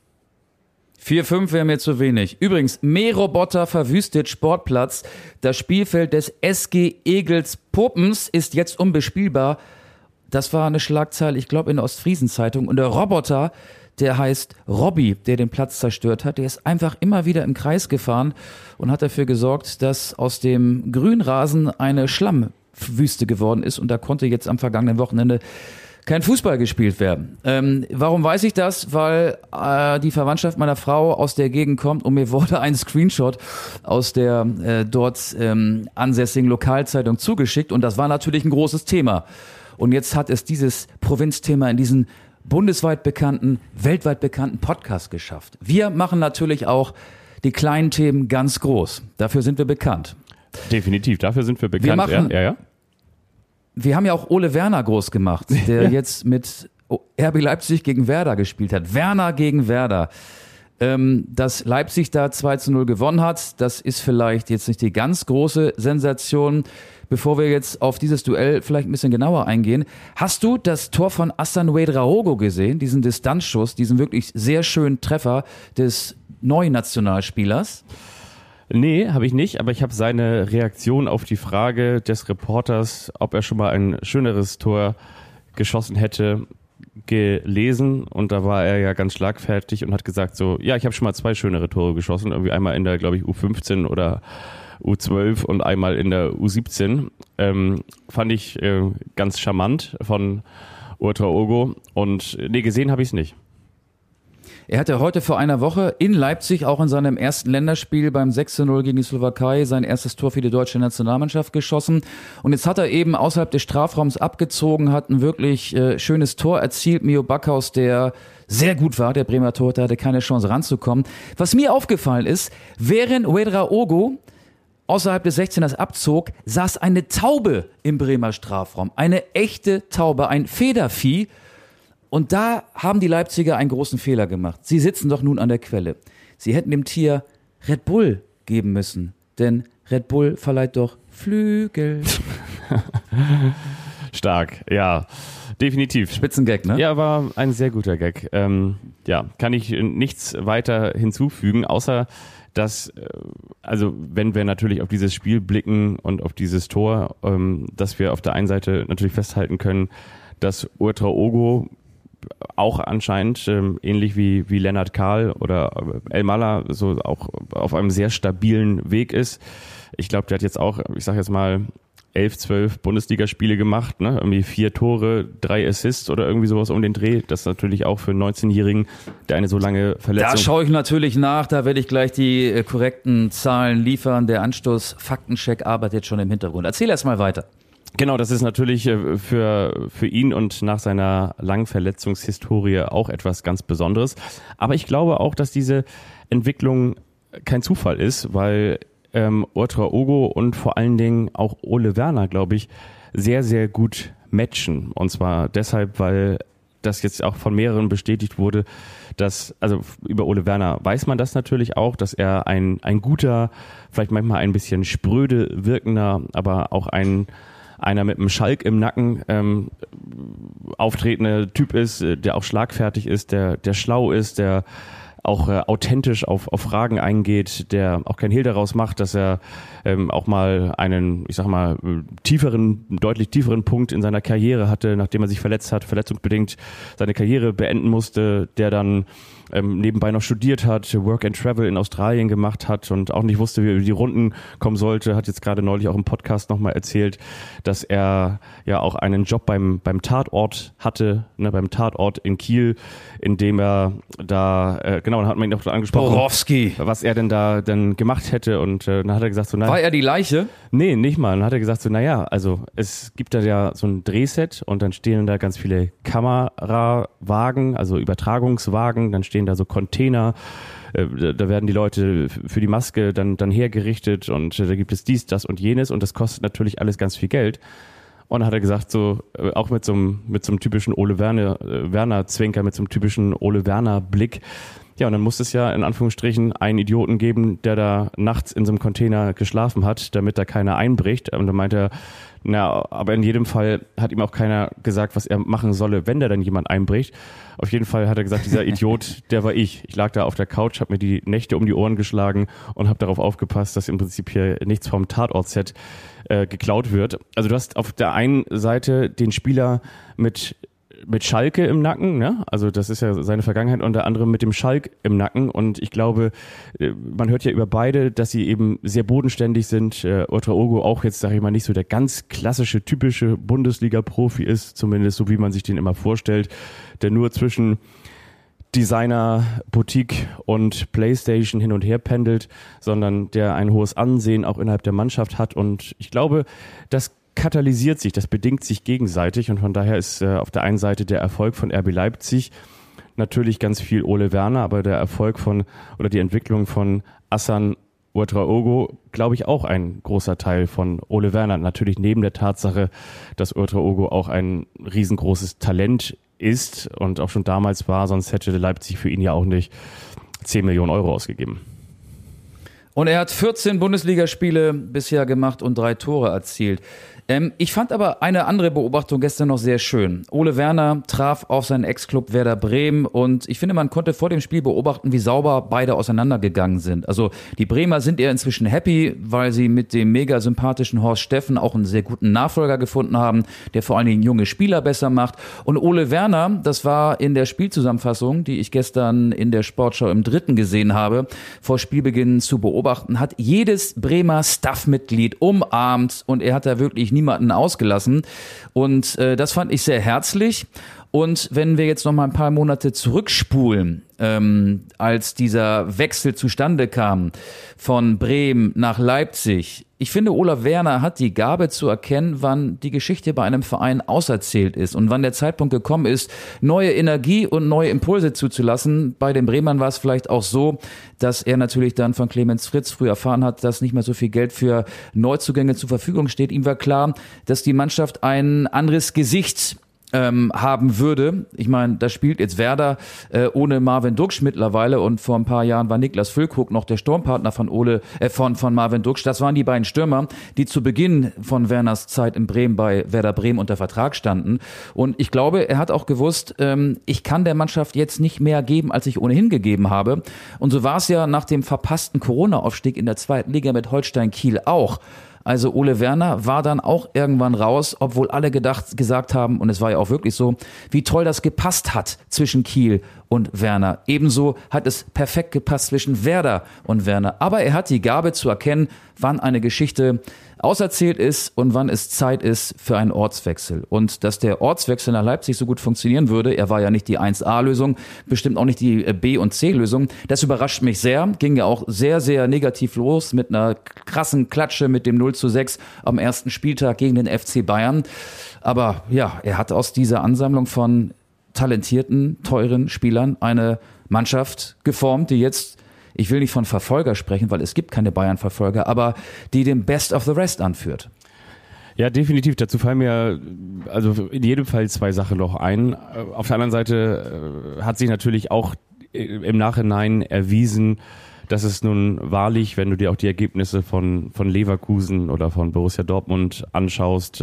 [SPEAKER 2] 4-5 wäre mir zu wenig. Übrigens, Mähroboter verwüstet Sportplatz. Das Spielfeld des SG Egels Popens ist jetzt unbespielbar. Das war eine Schlagzeile, ich glaube, in der Ostfriesen-Zeitung. Und der Roboter, der heißt Robby, der den Platz zerstört hat, der ist einfach immer wieder im Kreis gefahren und hat dafür gesorgt, dass aus dem Grünrasen eine Schlammwüste geworden ist, und da konnte jetzt am vergangenen Wochenende kein Fußball gespielt werden. Warum weiß ich das? Weil die Verwandtschaft meiner Frau aus der Gegend kommt und mir wurde ein Screenshot aus der dort ansässigen Lokalzeitung zugeschickt, und das war natürlich ein großes Thema. Und jetzt hat es dieses Provinzthema in diesen bundesweit bekannten, weltweit bekannten Podcast geschafft. Wir machen natürlich auch die kleinen Themen ganz groß. Dafür sind wir bekannt.
[SPEAKER 3] Definitiv, dafür sind wir bekannt.
[SPEAKER 2] Wir haben ja auch Ole Werner groß gemacht, der jetzt mit RB Leipzig gegen Werder gespielt hat. Werner gegen Werder. Dass Leipzig da 2-0 gewonnen hat, das ist vielleicht jetzt nicht die ganz große Sensation. Bevor wir jetzt auf dieses Duell vielleicht ein bisschen genauer eingehen, hast du das Tor von Hassan Ouedraogo gesehen, diesen Distanzschuss, diesen wirklich sehr schönen Treffer des neuen Nationalspielers?
[SPEAKER 3] Nee, habe ich nicht, aber ich habe seine Reaktion auf die Frage des Reporters, ob er schon mal ein schöneres Tor geschossen hätte, gelesen und da war er ja ganz schlagfertig und hat gesagt so, ja, ich habe schon mal 2 schönere Tore geschossen, irgendwie einmal in der, glaube ich, U15 oder U12 und einmal in der U17. Fand ich ganz charmant von Ouedraogo und nee, gesehen habe ich es nicht.
[SPEAKER 2] Er hatte heute vor einer Woche in Leipzig auch in seinem ersten Länderspiel beim 6:0 gegen die Slowakei sein erstes Tor für die deutsche Nationalmannschaft geschossen. Und jetzt hat er eben außerhalb des Strafraums abgezogen, hat ein wirklich schönes Tor erzielt. Mio Backhaus, der sehr gut war, der Bremer Torhüter, hatte keine Chance ranzukommen. Was mir aufgefallen ist, während Ouedraogo außerhalb des 16ers abzog, saß eine Taube im Bremer Strafraum. Eine echte Taube, ein Federvieh. Und da haben die Leipziger einen großen Fehler gemacht. Sie sitzen doch nun an der Quelle. Sie hätten dem Tier Red Bull geben müssen, denn Red Bull verleiht doch Flügel.
[SPEAKER 3] Stark, ja, definitiv.
[SPEAKER 2] Spitzengag, ne?
[SPEAKER 3] Ja, war ein sehr guter Gag. Ja, kann ich nichts weiter hinzufügen, außer dass, also wenn wir natürlich auf dieses Spiel blicken und auf dieses Tor, dass wir auf der einen Seite natürlich festhalten können, dass Ouedraogo auch anscheinend, ähnlich wie Lennart Kahl oder El Mala, so auch auf einem sehr stabilen Weg ist. Ich glaube, der hat jetzt auch, ich sage jetzt mal, 11, 12 Bundesligaspiele gemacht, ne? Irgendwie 4 Tore, 3 Assists oder irgendwie sowas um den Dreh. Das ist natürlich auch für einen 19-Jährigen, der eine so lange Verletzung...
[SPEAKER 2] Da schaue ich natürlich nach, da werde ich gleich die korrekten Zahlen liefern. Der Anstoß-Faktencheck arbeitet jetzt schon im Hintergrund. Erzähl erst mal weiter.
[SPEAKER 3] Genau, das ist natürlich für ihn und nach seiner langen Verletzungshistorie auch etwas ganz Besonderes. Aber ich glaube auch, dass diese Entwicklung kein Zufall ist, weil Ouedraogo und vor allen Dingen auch Ole Werner, glaube ich, sehr, sehr gut matchen. Und zwar deshalb, weil das jetzt auch von mehreren bestätigt wurde, dass, also über Ole Werner weiß man das natürlich auch, dass er ein guter, vielleicht manchmal ein bisschen spröde wirkender, aber auch einer mit einem Schalk im Nacken auftretende Typ ist, der auch schlagfertig ist, der schlau ist, der auch authentisch auf Fragen eingeht, der auch kein Hehl daraus macht, dass er auch mal einen, ich sag mal, deutlich tieferen Punkt in seiner Karriere hatte, nachdem er sich verletzt hat, verletzungsbedingt seine Karriere beenden musste, der dann nebenbei noch studiert hat, Work and Travel in Australien gemacht hat und auch nicht wusste, wie er über die Runden kommen sollte, hat jetzt gerade neulich auch im Podcast nochmal erzählt, dass er ja auch einen Job beim Tatort hatte, ne, beim Tatort in Kiel, in dem er da, genau, dann hat man ihn auch angesprochen,
[SPEAKER 2] Borowski,
[SPEAKER 3] was er denn da dann gemacht hätte und dann hat er gesagt so, nein.
[SPEAKER 2] War er die Leiche?
[SPEAKER 3] Nee, nicht mal. Dann hat er gesagt so, naja, also es gibt da ja so ein Drehset und dann stehen da ganz viele Kamerawagen, also Übertragungswagen, dann stehen da so Container, da werden die Leute für die Maske dann hergerichtet und da gibt es dies, das und jenes und das kostet natürlich alles ganz viel Geld. Und dann hat er gesagt, so auch mit so einem typischen Ole Werner Zwinker, mit so einem typischen Ole Werner Blick. Ja, und dann muss es ja in Anführungsstrichen einen Idioten geben, der da nachts in so einem Container geschlafen hat, damit da keiner einbricht. Und dann meinte er, na, aber in jedem Fall hat ihm auch keiner gesagt, was er machen solle, wenn da dann jemand einbricht. Auf jeden Fall hat er gesagt, dieser Idiot, der war ich. Ich lag da auf der Couch, habe mir die Nächte um die Ohren geschlagen und habe darauf aufgepasst, dass im Prinzip hier nichts vom Tatort-Set geklaut wird. Also du hast auf der einen Seite den Spieler mit Schalke im Nacken, ne? Also das ist ja seine Vergangenheit, unter anderem mit dem Schalk im Nacken und ich glaube, man hört ja über beide, dass sie eben sehr bodenständig sind. Ouedraogo auch jetzt, sage ich mal, nicht so der ganz klassische, typische Bundesliga-Profi ist, zumindest so wie man sich den immer vorstellt, der nur zwischen Designer, Boutique und Playstation hin und her pendelt, sondern der ein hohes Ansehen auch innerhalb der Mannschaft hat und ich glaube, das katalysiert sich, das bedingt sich gegenseitig und von daher ist auf der einen Seite der Erfolg von RB Leipzig natürlich ganz viel Ole Werner, aber der Erfolg oder die Entwicklung von Hassan Ouedraogo, glaube ich, auch ein großer Teil von Ole Werner. Natürlich neben der Tatsache, dass Ouedraogo auch ein riesengroßes Talent ist und auch schon damals war, sonst hätte Leipzig für ihn ja auch nicht 10 Millionen Euro ausgegeben.
[SPEAKER 2] Und er hat 14 Bundesligaspiele bisher gemacht und 3 Tore erzielt. Ich fand aber eine andere Beobachtung gestern noch sehr schön. Ole Werner traf auf seinen Ex-Club Werder Bremen und ich finde, man konnte vor dem Spiel beobachten, wie sauber beide auseinandergegangen sind. Also die Bremer sind eher inzwischen happy, weil sie mit dem mega sympathischen Horst Steffen auch einen sehr guten Nachfolger gefunden haben, der vor allen Dingen junge Spieler besser macht. Und Ole Werner, das war in der Spielzusammenfassung, die ich gestern in der Sportschau im 3. gesehen habe, vor Spielbeginn zu beobachten, hat jedes Bremer Staffmitglied umarmt und er hat da wirklich niemanden ausgelassen und das fand ich sehr herzlich. Und wenn wir jetzt noch mal ein paar Monate zurückspulen, als dieser Wechsel zustande kam von Bremen nach Leipzig, ich finde, Ole Werner hat die Gabe zu erkennen, wann die Geschichte bei einem Verein auserzählt ist und wann der Zeitpunkt gekommen ist, neue Energie und neue Impulse zuzulassen. Bei den Bremern war es vielleicht auch so, dass er natürlich dann von Clemens Fritz früh erfahren hat, dass nicht mehr so viel Geld für Neuzugänge zur Verfügung steht. Ihm war klar, dass die Mannschaft ein anderes Gesicht haben würde. Ich meine, da spielt jetzt Werder ohne Marvin Duksch mittlerweile und vor ein paar Jahren war Niklas Füllkrug noch der Sturmpartner von Marvin Duksch. Das waren die beiden Stürmer, die zu Beginn von Werners Zeit in Bremen bei Werder Bremen unter Vertrag standen. Und ich glaube, er hat auch gewusst, ich kann der Mannschaft jetzt nicht mehr geben, als ich ohnehin gegeben habe. Und so war es ja nach dem verpassten Corona-Aufstieg in der 2. Liga mit Holstein Kiel auch. Also Ole Werner war dann auch irgendwann raus, obwohl alle gesagt haben, und es war ja auch wirklich so, wie toll das gepasst hat zwischen Kiel und Werner. Ebenso hat es perfekt gepasst zwischen Werder und Werner. Aber er hat die Gabe zu erkennen, wann eine Geschichte auserzählt ist und wann es Zeit ist für einen Ortswechsel. Und dass der Ortswechsel nach Leipzig so gut funktionieren würde, er war ja nicht die 1A-Lösung, bestimmt auch nicht die B- und C-Lösung, das überrascht mich sehr. Ging ja auch sehr, sehr negativ los mit einer krassen Klatsche mit dem 0:6 am ersten Spieltag gegen den FC Bayern. Aber ja, er hat aus dieser Ansammlung von talentierten, teuren Spielern eine Mannschaft geformt, die jetzt, ich will nicht von Verfolger sprechen, weil es gibt keine Bayern-Verfolger, aber die den Best of the Rest anführt.
[SPEAKER 3] Ja, definitiv. Dazu fallen mir also in jedem Fall 2 Sachen noch ein. Auf der anderen Seite hat sich natürlich auch im Nachhinein erwiesen, dass es nun wahrlich, wenn du dir auch die Ergebnisse von Leverkusen oder von Borussia Dortmund anschaust,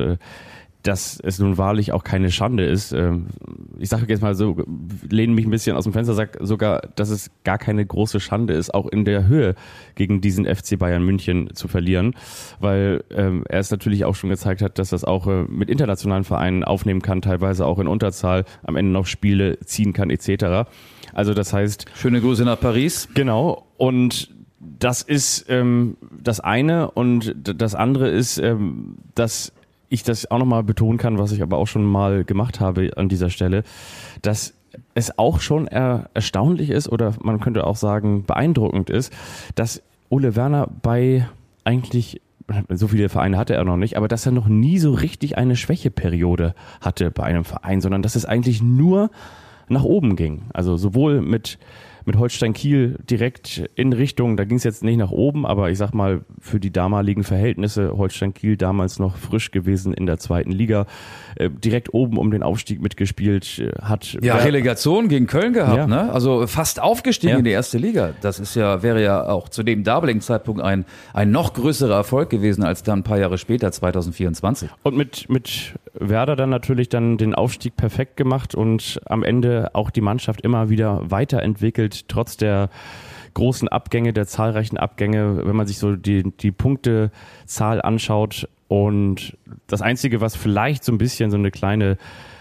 [SPEAKER 3] dass es nun wahrlich auch keine Schande ist. Ich sage jetzt mal so, lehne mich ein bisschen aus dem Fenster, sage sogar, dass es gar keine große Schande ist, auch in der Höhe gegen diesen FC Bayern München zu verlieren, weil er es natürlich auch schon gezeigt hat, dass das auch mit internationalen Vereinen aufnehmen kann, teilweise auch in Unterzahl, am Ende noch Spiele ziehen kann etc. Also das heißt...
[SPEAKER 2] Schöne Grüße nach Paris.
[SPEAKER 3] Genau, und das ist das eine, und das andere ist, dass ich das auch nochmal betonen kann, was ich aber auch schon mal gemacht habe an dieser Stelle, dass es auch schon erstaunlich ist oder man könnte auch sagen beeindruckend ist, dass Ole Werner bei eigentlich, so viele Vereine hatte er noch nicht, aber dass er noch nie so richtig eine Schwächeperiode hatte bei einem Verein, sondern dass es eigentlich nur nach oben ging. Also sowohl mit Holstein Kiel direkt in Richtung, da ging es jetzt nicht nach oben, aber ich sag mal, für die damaligen Verhältnisse, Holstein Kiel damals noch frisch gewesen in der 2. Liga, direkt oben um den Aufstieg mitgespielt hat.
[SPEAKER 2] Ja, Relegation gegen Köln gehabt,
[SPEAKER 3] ja.
[SPEAKER 2] Ne? Also fast aufgestiegen in die 1. Liga. Das ist ja, wäre ja auch zu dem damaligen Zeitpunkt ein noch größerer Erfolg gewesen als dann ein paar Jahre später, 2024.
[SPEAKER 3] Und mit Werder dann natürlich dann den Aufstieg perfekt gemacht und am Ende auch die Mannschaft immer wieder weiterentwickelt, trotz der großen Abgänge, der zahlreichen Abgänge, wenn man sich so die Punktezahl anschaut. Und das Einzige, was vielleicht so ein bisschen so eine kleine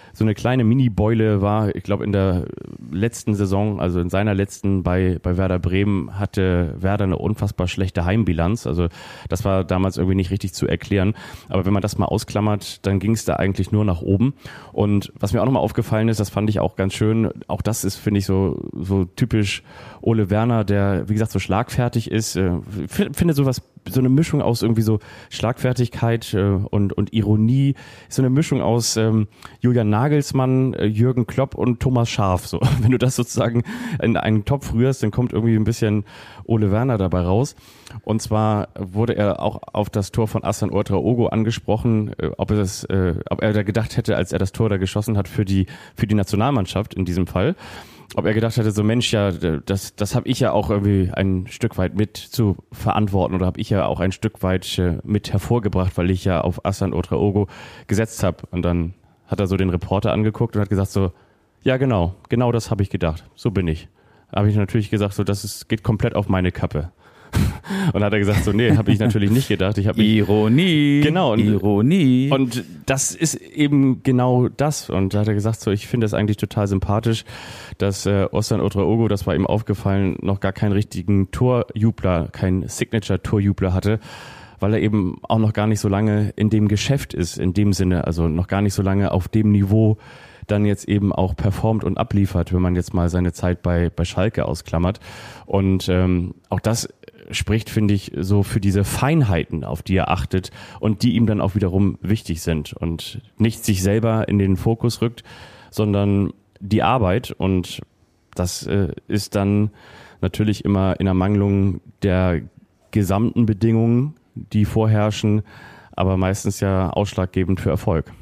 [SPEAKER 3] Mini-Beule war, ich glaube in der letzten Saison, also in seiner letzten bei Werder Bremen, hatte Werder eine unfassbar schlechte Heimbilanz. Also das war damals irgendwie nicht richtig zu erklären. Aber wenn man das mal ausklammert, dann ging es da eigentlich nur nach oben. Und was mir auch nochmal aufgefallen ist, das fand ich auch ganz schön, auch das ist, finde ich, so typisch Ole Werner, der, wie gesagt, so schlagfertig ist. Finde so eine Mischung aus irgendwie so Schlagfertigkeit und Ironie, so eine Mischung aus Julian Nagelsmann, Jürgen Klopp und Thomas Schaaf. So, wenn du das sozusagen in einen Topf rührst, dann kommt irgendwie ein bisschen Ole Werner dabei raus. Und zwar wurde er auch auf das Tor von Hassan Ouedraogo angesprochen, ob er da gedacht hätte, als er das Tor da geschossen hat für die Nationalmannschaft in diesem Fall. ob er gedacht hatte, so Mensch, ja, das habe ich ja auch irgendwie ein Stück weit mit zu verantworten oder habe ich ja auch ein Stück weit mit hervorgebracht, weil ich ja auf Hassan Ouedraogo gesetzt habe. Und dann hat er so den Reporter angeguckt und hat gesagt so, ja genau das habe ich gedacht, so bin ich. Da habe ich natürlich gesagt, so geht komplett auf meine Kappe. Und hat er gesagt, so, nee, habe ich natürlich nicht gedacht.
[SPEAKER 2] Ironie.
[SPEAKER 3] Genau.
[SPEAKER 2] Ironie.
[SPEAKER 3] Und das ist eben genau das. Und da hat er gesagt, so, ich finde es eigentlich total sympathisch, dass Hassan Ouedraogo, das war ihm aufgefallen, noch gar keinen richtigen Torjubler, keinen Signature-Torjubler hatte, weil er eben auch noch gar nicht so lange in dem Geschäft ist, in dem Sinne, also noch gar nicht so lange auf dem Niveau dann jetzt eben auch performt und abliefert, wenn man jetzt mal seine Zeit bei Schalke ausklammert. Und auch das spricht, finde ich, so für diese Feinheiten, auf die er achtet und die ihm dann auch wiederum wichtig sind und nicht sich selber in den Fokus rückt, sondern die Arbeit. Und das ist dann natürlich immer in Ermangelung der gesamten Bedingungen, die vorherrschen, aber meistens ja ausschlaggebend für Erfolg.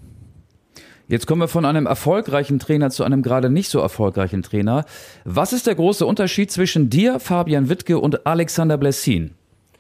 [SPEAKER 2] Jetzt kommen wir von einem erfolgreichen Trainer zu einem gerade nicht so erfolgreichen Trainer. Was ist der große Unterschied zwischen dir, Fabian Wittke, und Alexander Blessin?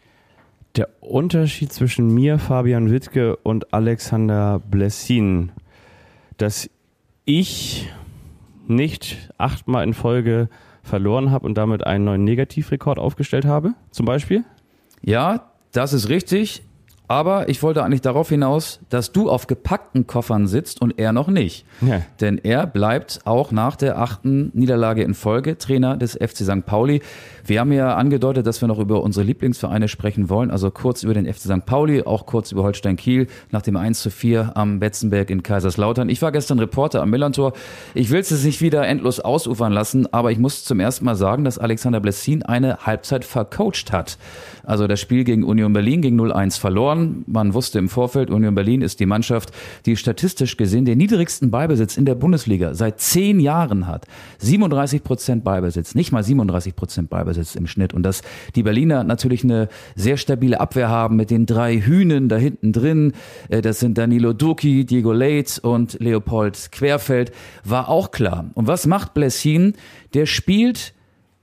[SPEAKER 3] Der Unterschied zwischen mir, Fabian Wittke, und Alexander Blessin, dass ich nicht 8-mal in Folge verloren habe und damit einen neuen Negativrekord aufgestellt habe, zum Beispiel?
[SPEAKER 2] Ja, das ist richtig. Aber ich wollte eigentlich darauf hinaus, dass du auf gepackten Koffern sitzt und er noch nicht.
[SPEAKER 3] Ja.
[SPEAKER 2] Denn er bleibt auch nach der 8. Niederlage in Folge Trainer des FC St. Pauli. Wir haben ja angedeutet, dass wir noch über unsere Lieblingsvereine sprechen wollen. Also kurz über den FC St. Pauli, auch kurz über Holstein Kiel nach dem 1:4 am Betzenberg in Kaiserslautern. Ich war gestern Reporter am Millantor. Ich will es jetzt nicht wieder endlos ausufern lassen, aber ich muss zum ersten Mal sagen, dass Alexander Blessin eine Halbzeit vercoacht hat. Also das Spiel gegen Union Berlin ging 0-1 verloren. Man wusste im Vorfeld, Union Berlin ist die Mannschaft, die statistisch gesehen den niedrigsten Ballbesitz in der Bundesliga seit 10 Jahren hat. 37% Ballbesitz, nicht mal 37% Ballbesitz im Schnitt. Und dass die Berliner natürlich eine sehr stabile Abwehr haben mit den 3 Hühnen da hinten drin. Das sind Danilo Duki, Diego Leit und Leopold Querfeld, war auch klar. Und was macht Blessin? Der spielt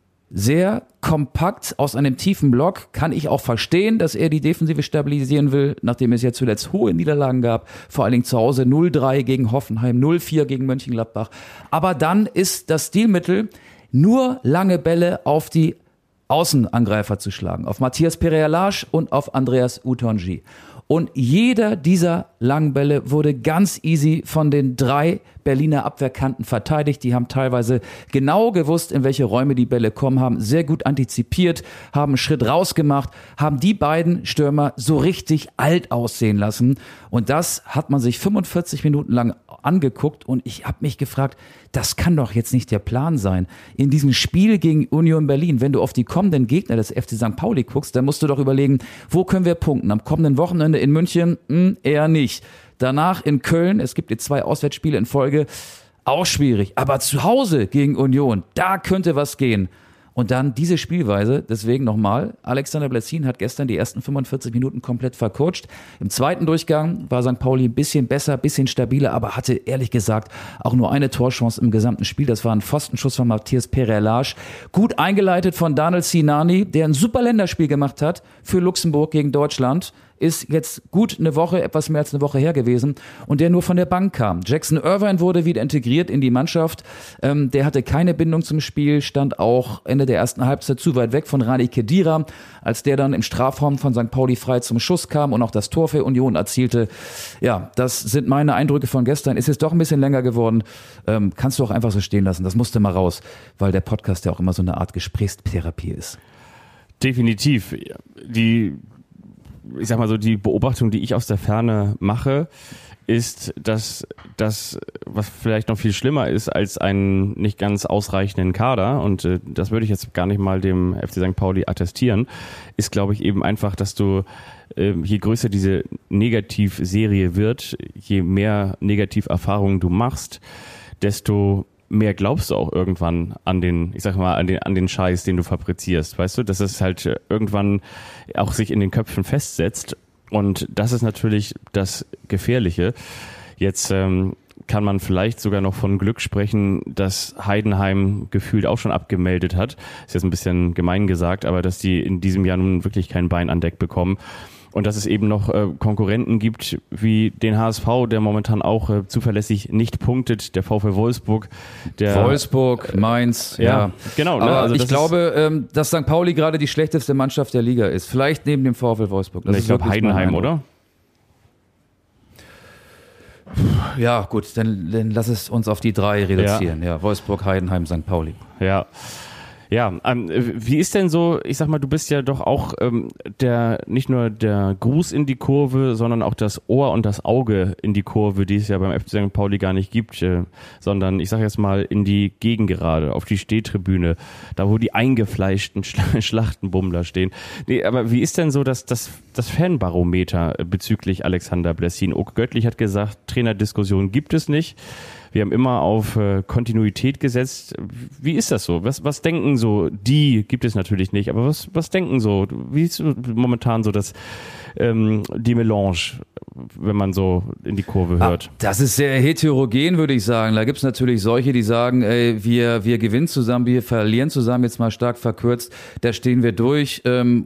[SPEAKER 2] sehr kompakt aus einem tiefen Block. Kann ich auch verstehen, dass er die Defensive stabilisieren will, nachdem es ja zuletzt hohe Niederlagen gab. Vor allen Dingen zu Hause 0-3 gegen Hoffenheim, 0-4 gegen Mönchengladbach. Aber dann ist das Stilmittel, nur lange Bälle auf die Außenangreifer zu schlagen. Auf Matthias Pereira-Lage und auf Andreas Utonji. Und jeder dieser langen Bälle wurde ganz easy von den 3 Berliner Abwehrkanten verteidigt. Die haben teilweise genau gewusst, in welche Räume die Bälle kommen, haben sehr gut antizipiert, haben einen Schritt rausgemacht, haben die beiden Stürmer so richtig alt aussehen lassen. Und das hat man sich 45 Minuten lang angeguckt und ich habe mich gefragt, das kann doch jetzt nicht der Plan sein. In diesem Spiel gegen Union Berlin, wenn du auf die kommenden Gegner des FC St. Pauli guckst, dann musst du doch überlegen, wo können wir punkten? Am kommenden Wochenende in München? Eher nicht. Danach in Köln, es gibt jetzt 2 Auswärtsspiele in Folge, auch schwierig. Aber zu Hause gegen Union, da könnte was gehen. Und dann diese Spielweise, deswegen nochmal, Alexander Blessin hat gestern die ersten 45 Minuten komplett vercoacht. Im zweiten Durchgang war St. Pauli ein bisschen besser, ein bisschen stabiler, aber hatte ehrlich gesagt auch nur eine Torchance im gesamten Spiel. Das war ein Pfostenschuss von Matthias Pereira-Lage. Gut eingeleitet von Daniel Sinani, der ein super Länderspiel gemacht hat für Luxemburg gegen Deutschland. Ist jetzt gut eine Woche, etwas mehr als eine Woche her gewesen und der nur von der Bank kam. Jackson Irvine wurde wieder integriert in die Mannschaft. Der hatte keine Bindung zum Spiel, stand auch Ende der ersten Halbzeit zu weit weg von Rani Khedira, als der dann im Strafraum von St. Pauli frei zum Schuss kam und auch das Tor für Union erzielte. Ja, das sind meine Eindrücke von gestern. Ist jetzt doch ein bisschen länger geworden. Kannst du auch einfach so stehen lassen. Das musste mal raus, weil der Podcast ja auch immer so eine Art Gesprächstherapie ist.
[SPEAKER 3] Definitiv. Ich sag mal so, die Beobachtung, die ich aus der Ferne mache, ist, dass das, was vielleicht noch viel schlimmer ist als einen nicht ganz ausreichenden Kader, und das würde ich jetzt gar nicht mal dem FC St. Pauli attestieren, ist, glaube ich, eben einfach, dass du, je größer diese Negativserie wird, je mehr Negativerfahrungen du machst, desto mehr glaubst du auch irgendwann an den, ich sag mal, an den Scheiß, den du fabrizierst, weißt du, dass es halt irgendwann auch sich in den Köpfen festsetzt, und das ist natürlich das Gefährliche. Jetzt kann man vielleicht sogar noch von Glück sprechen, dass Heidenheim gefühlt auch schon abgemeldet hat. Ist jetzt ein bisschen gemein gesagt, aber dass die in diesem Jahr nun wirklich kein Bein an Deck bekommen. Und dass es eben noch Konkurrenten gibt wie den HSV, der momentan auch zuverlässig nicht punktet, der VfL Wolfsburg.
[SPEAKER 2] Wolfsburg, Mainz, ja.
[SPEAKER 3] Genau. Ne?
[SPEAKER 2] Aber
[SPEAKER 3] also
[SPEAKER 2] ich glaube, dass St. Pauli gerade die schlechteste Mannschaft der Liga ist. Vielleicht neben dem VfL Wolfsburg.
[SPEAKER 3] Ich glaube Heidenheim, oder?
[SPEAKER 2] Ja, gut, dann lass es uns auf die 3 reduzieren. Ja, Wolfsburg, Heidenheim, St. Pauli.
[SPEAKER 3] Ja. Ja, wie ist denn so, ich sag mal, du bist ja doch auch nicht nur der Gruß in die Kurve, sondern auch das Ohr und das Auge in die Kurve, die es ja beim FC St. Pauli gar nicht gibt, sondern ich sag jetzt mal in die Gegengerade, auf die Stehtribüne, da wo die eingefleischten Schlachtenbummler stehen. Nee, aber wie ist denn so das Fanbarometer bezüglich Alexander Blessin? Oke Göttlich hat gesagt, Trainerdiskussion gibt es nicht. Wir haben immer auf Kontinuität gesetzt. Wie ist das so? Was denken so die, gibt es natürlich nicht, aber was denken so, wie ist momentan so die Melange, wenn man so in die Kurve hört?
[SPEAKER 2] Das ist sehr heterogen, würde ich sagen. Da gibt es natürlich solche, die sagen, ey, wir gewinnen zusammen, wir verlieren zusammen, jetzt mal stark verkürzt, da stehen wir durch.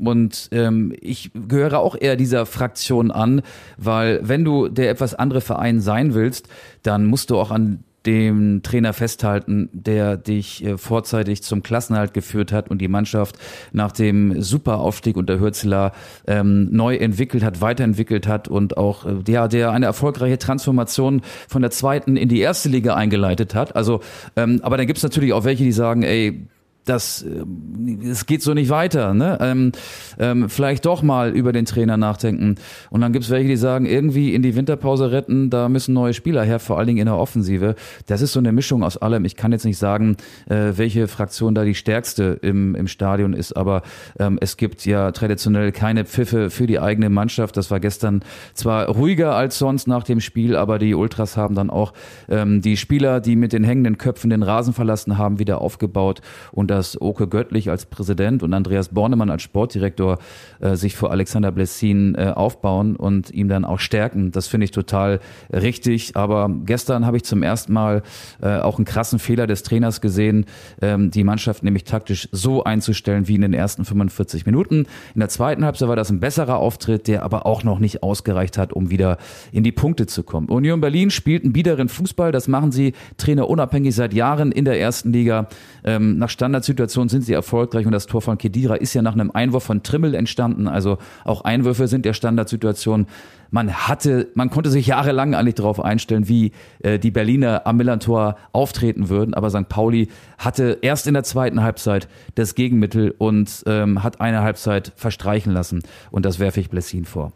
[SPEAKER 2] Ich gehöre auch eher dieser Fraktion an, weil wenn du der etwas andere Verein sein willst, dann musst du auch an dem Trainer festhalten, der dich vorzeitig zum Klassenerhalt geführt hat und die Mannschaft nach dem Superaufstieg unter Hürzeler neu entwickelt hat, weiterentwickelt hat und auch der eine erfolgreiche Transformation von der 2. in die 1. Liga eingeleitet hat. Also, aber dann gibt's natürlich auch welche, die sagen, ey, es geht so nicht weiter, ne? Vielleicht doch mal über den Trainer nachdenken. Und dann gibt's welche, die sagen, irgendwie in die Winterpause retten, da müssen neue Spieler her, vor allen Dingen in der Offensive. Das ist so eine Mischung aus allem. Ich kann jetzt nicht sagen, welche Fraktion da die stärkste im Stadion ist, aber es gibt ja traditionell keine Pfiffe für die eigene Mannschaft. Das war gestern zwar ruhiger als sonst nach dem Spiel, aber die Ultras haben dann auch die Spieler, die mit den hängenden Köpfen den Rasen verlassen haben, wieder aufgebaut. Und dass Oke Göttlich als Präsident und Andreas Bornemann als Sportdirektor sich vor Alexander Blessin aufbauen und ihm dann auch stärken. Das finde ich total richtig. Aber gestern habe ich zum ersten Mal auch einen krassen Fehler des Trainers gesehen, die Mannschaft nämlich taktisch so einzustellen wie in den ersten 45 Minuten. In der zweiten Halbzeit war das ein besserer Auftritt, der aber auch noch nicht ausgereicht hat, um wieder in die Punkte zu kommen. Union Berlin spielt einen biederen Fußball. Das machen sie trainerunabhängig seit Jahren in der 1. Liga. Nach Standardsituationen sind sie erfolgreich und das Tor von Khedira ist ja nach einem Einwurf von Trimmel entstanden. Also auch Einwürfe sind der Standardsituation. Man konnte sich jahrelang eigentlich darauf einstellen, wie die Berliner am Millantor auftreten würden. Aber St. Pauli hatte erst in der zweiten Halbzeit das Gegenmittel und hat eine Halbzeit verstreichen lassen. Und das werfe ich Blessin vor.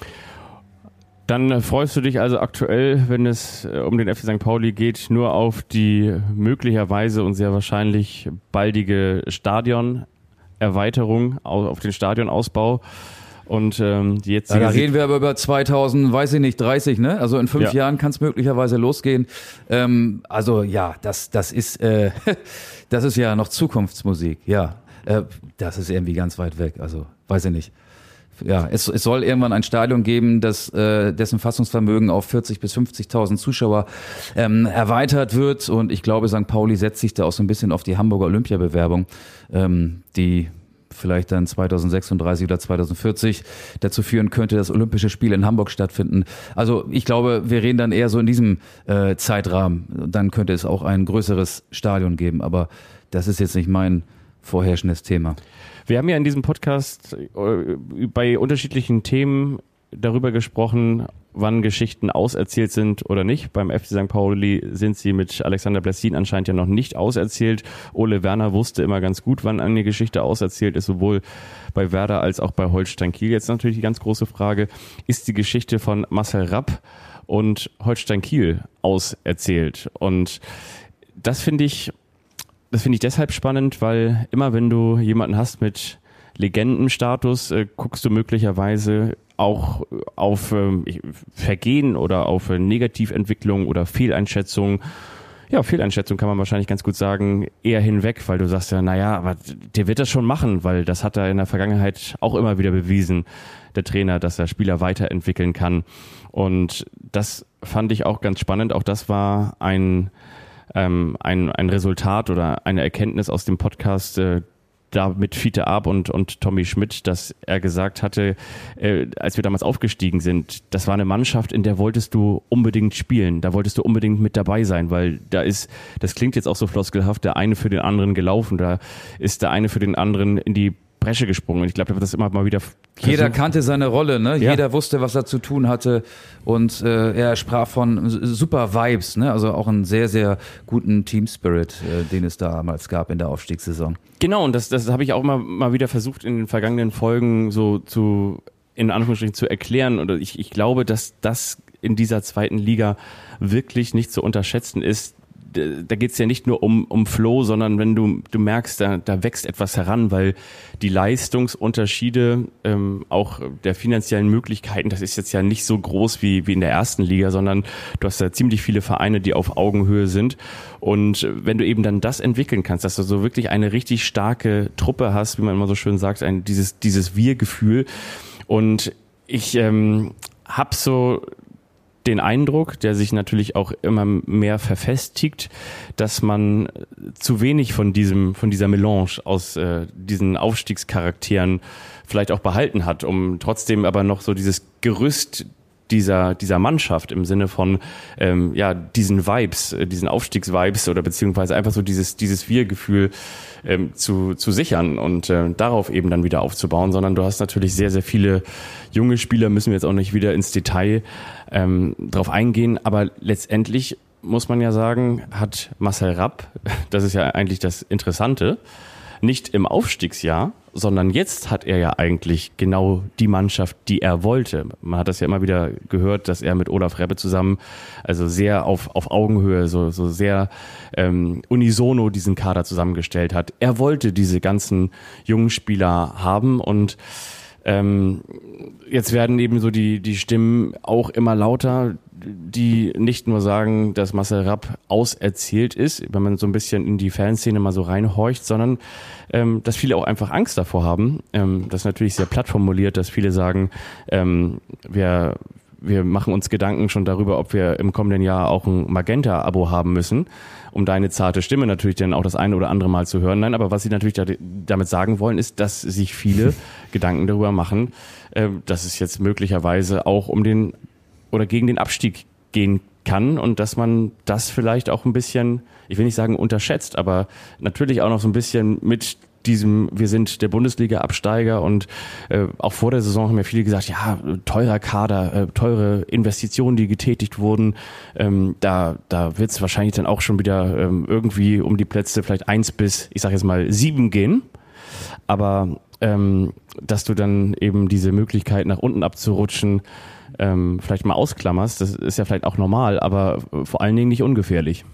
[SPEAKER 3] Dann freust du dich also aktuell, wenn es um den FC St. Pauli geht, nur auf die möglicherweise und sehr wahrscheinlich baldige Stadionerweiterung, auf den Stadionausbau. Und die jetzige
[SPEAKER 2] da reden wir aber über 30, ne? Also in 5 Jahren kann es möglicherweise losgehen. Das ist ja noch Zukunftsmusik. Ja, das ist irgendwie ganz weit weg. Also weiß ich nicht. Ja, es soll irgendwann ein Stadion geben, dessen Fassungsvermögen auf 40.000 bis 50.000 Zuschauer erweitert wird. Und ich glaube, St. Pauli setzt sich da auch so ein bisschen auf die Hamburger Olympiabewerbung, die vielleicht dann 2036 oder 2040 dazu führen könnte, dass Olympische Spiele in Hamburg stattfinden. Also ich glaube, wir reden dann eher so in diesem Zeitrahmen. Dann könnte es auch ein größeres Stadion geben. Aber das ist jetzt nicht mein vorherrschendes Thema.
[SPEAKER 3] Wir haben ja in diesem Podcast bei unterschiedlichen Themen darüber gesprochen, wann Geschichten auserzählt sind oder nicht. Beim FC St. Pauli sind sie mit Alexander Blessin anscheinend ja noch nicht auserzählt. Ole Werner wusste immer ganz gut, wann eine Geschichte auserzählt ist, sowohl bei Werder als auch bei Holstein Kiel. Jetzt natürlich die ganz große Frage, ist die Geschichte von Marcel Rapp und Holstein Kiel auserzählt? Und das finde ich deshalb spannend, weil immer wenn du jemanden hast mit Legendenstatus, guckst du möglicherweise auch auf Vergehen oder auf Negativentwicklung oder Fehleinschätzungen. Fehleinschätzung kann man wahrscheinlich ganz gut sagen, eher hinweg, weil du sagst ja, naja, aber der wird das schon machen, weil das hat er in der Vergangenheit auch immer wieder bewiesen, der Trainer, dass er Spieler weiterentwickeln kann. Und das fand ich auch ganz spannend. Auch das war ein Resultat oder eine Erkenntnis aus dem Podcast, da mit Fiete Arp und Tommy Schmidt, dass er gesagt hatte, als wir damals aufgestiegen sind, das war eine Mannschaft, in der wolltest du unbedingt spielen, da wolltest du unbedingt mit dabei sein, weil das klingt jetzt auch so floskelhaft, der eine für den anderen gelaufen, da ist der eine für den anderen in die Bresche gesprungen. Und ich glaube, das immer mal wieder
[SPEAKER 2] jeder kannte seine Rolle, ne?
[SPEAKER 3] Ja.
[SPEAKER 2] Jeder wusste, was er zu tun hatte. Und er sprach von super Vibes, ne? Also auch einen sehr, sehr guten Team-Spirit, den es damals gab in der Aufstiegssaison.
[SPEAKER 3] Genau, und das habe ich auch mal wieder versucht, in den vergangenen Folgen so in Anführungsstrichen zu erklären. Und ich glaube, dass das in dieser zweiten Liga wirklich nicht zu unterschätzen ist. Da geht's ja nicht nur um Flow, sondern wenn du merkst, da wächst etwas heran, weil die Leistungsunterschiede auch der finanziellen Möglichkeiten, das ist jetzt ja nicht so groß wie in der ersten Liga, sondern du hast ja ziemlich viele Vereine, die auf Augenhöhe sind. Und wenn du eben dann das entwickeln kannst, dass du so wirklich eine richtig starke Truppe hast, wie man immer so schön sagt, dieses Wir-Gefühl. Und ich habe so den Eindruck, der sich natürlich auch immer mehr verfestigt, dass man zu wenig von dieser Melange aus diesen Aufstiegscharakteren vielleicht auch behalten hat, um trotzdem aber noch so dieses Gerüst dieser Mannschaft im Sinne von diesen Vibes, diesen Aufstiegsvibes oder beziehungsweise einfach so dieses Wir-Gefühl zu sichern und darauf eben dann wieder aufzubauen, sondern du hast natürlich sehr, sehr viele junge Spieler, müssen wir jetzt auch nicht wieder ins Detail drauf eingehen, aber letztendlich muss man ja sagen, hat Marcel Rapp, das ist ja eigentlich das Interessante, nicht im Aufstiegsjahr, sondern jetzt hat er ja eigentlich genau die Mannschaft, die er wollte. Man hat das ja immer wieder gehört, dass er mit Olaf Rebbe zusammen, also sehr auf Augenhöhe, so sehr unisono diesen Kader zusammengestellt hat. Er wollte diese ganzen jungen Spieler haben und jetzt werden eben so die Stimmen auch immer lauter, die nicht nur sagen, dass Marcel Rapp auserzählt ist, wenn man so ein bisschen in die Fanszene mal so reinhorcht, sondern dass viele auch einfach Angst davor haben. Das ist natürlich sehr platt formuliert, dass viele sagen, wir machen uns Gedanken schon darüber, ob wir im kommenden Jahr auch ein Magenta-Abo haben müssen, um deine zarte Stimme natürlich dann auch das eine oder andere Mal zu hören. Nein, aber was sie natürlich damit sagen wollen, ist, dass sich viele Gedanken darüber machen, dass es jetzt möglicherweise auch um den oder gegen den Abstieg gehen kann und dass man das vielleicht auch ein bisschen, ich will nicht sagen unterschätzt, aber natürlich auch noch so ein bisschen mit diesem, wir sind der Bundesliga-Absteiger und auch vor der Saison haben ja viele gesagt, ja, teurer Kader, teure Investitionen, die getätigt wurden, da wird es wahrscheinlich dann auch schon wieder irgendwie um die Plätze vielleicht 1 bis, ich sag jetzt mal 7 gehen, aber dass du dann eben diese Möglichkeit nach unten abzurutschen vielleicht mal ausklammerst, das ist ja vielleicht auch normal, aber vor allen Dingen nicht ungefährlich.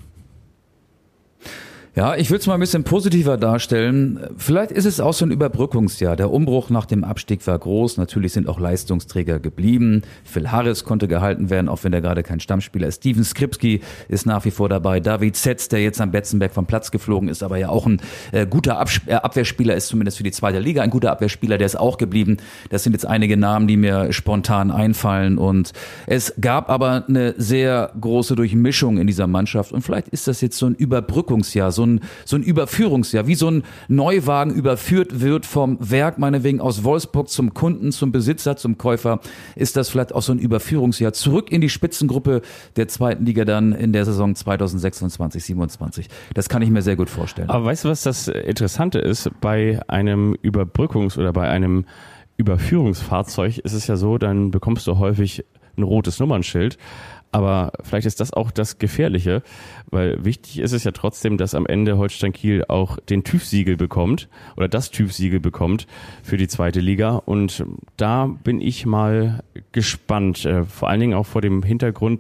[SPEAKER 2] Ja, ich will es mal ein bisschen positiver darstellen. Vielleicht ist es auch so ein Überbrückungsjahr. Der Umbruch nach dem Abstieg war groß. Natürlich sind auch Leistungsträger geblieben. Phil Harris konnte gehalten werden, auch wenn der gerade kein Stammspieler ist. Steven Skripski ist nach wie vor dabei. David Setz, der jetzt am Betzenberg vom Platz geflogen ist, aber ja auch ein guter Abwehrspieler ist, zumindest für die zweite Liga. Ein guter Abwehrspieler, der ist auch geblieben. Das sind jetzt einige Namen, die mir spontan einfallen. Und es gab aber eine sehr große Durchmischung in dieser Mannschaft. Und vielleicht ist das jetzt so ein Überbrückungsjahr, so ein Überführungsjahr, wie so ein Neuwagen überführt wird vom Werk, meinetwegen aus Wolfsburg zum Kunden, zum Besitzer, zum Käufer, ist das vielleicht auch so ein Überführungsjahr zurück in die Spitzengruppe der zweiten Liga dann in der Saison 2026/27. Das kann ich mir sehr gut vorstellen.
[SPEAKER 3] Aber weißt du, was das Interessante ist? Bei einem oder bei einem Überführungsfahrzeug ist es ja so, dann bekommst du häufig ein rotes Nummernschild. Aber vielleicht ist das auch das Gefährliche, weil wichtig ist es ja trotzdem, dass am Ende Holstein Kiel auch den TÜV-Siegel bekommt oder das TÜV-Siegel bekommt für die zweite Liga. Und da bin ich mal gespannt, vor allen Dingen auch vor dem Hintergrund, du hast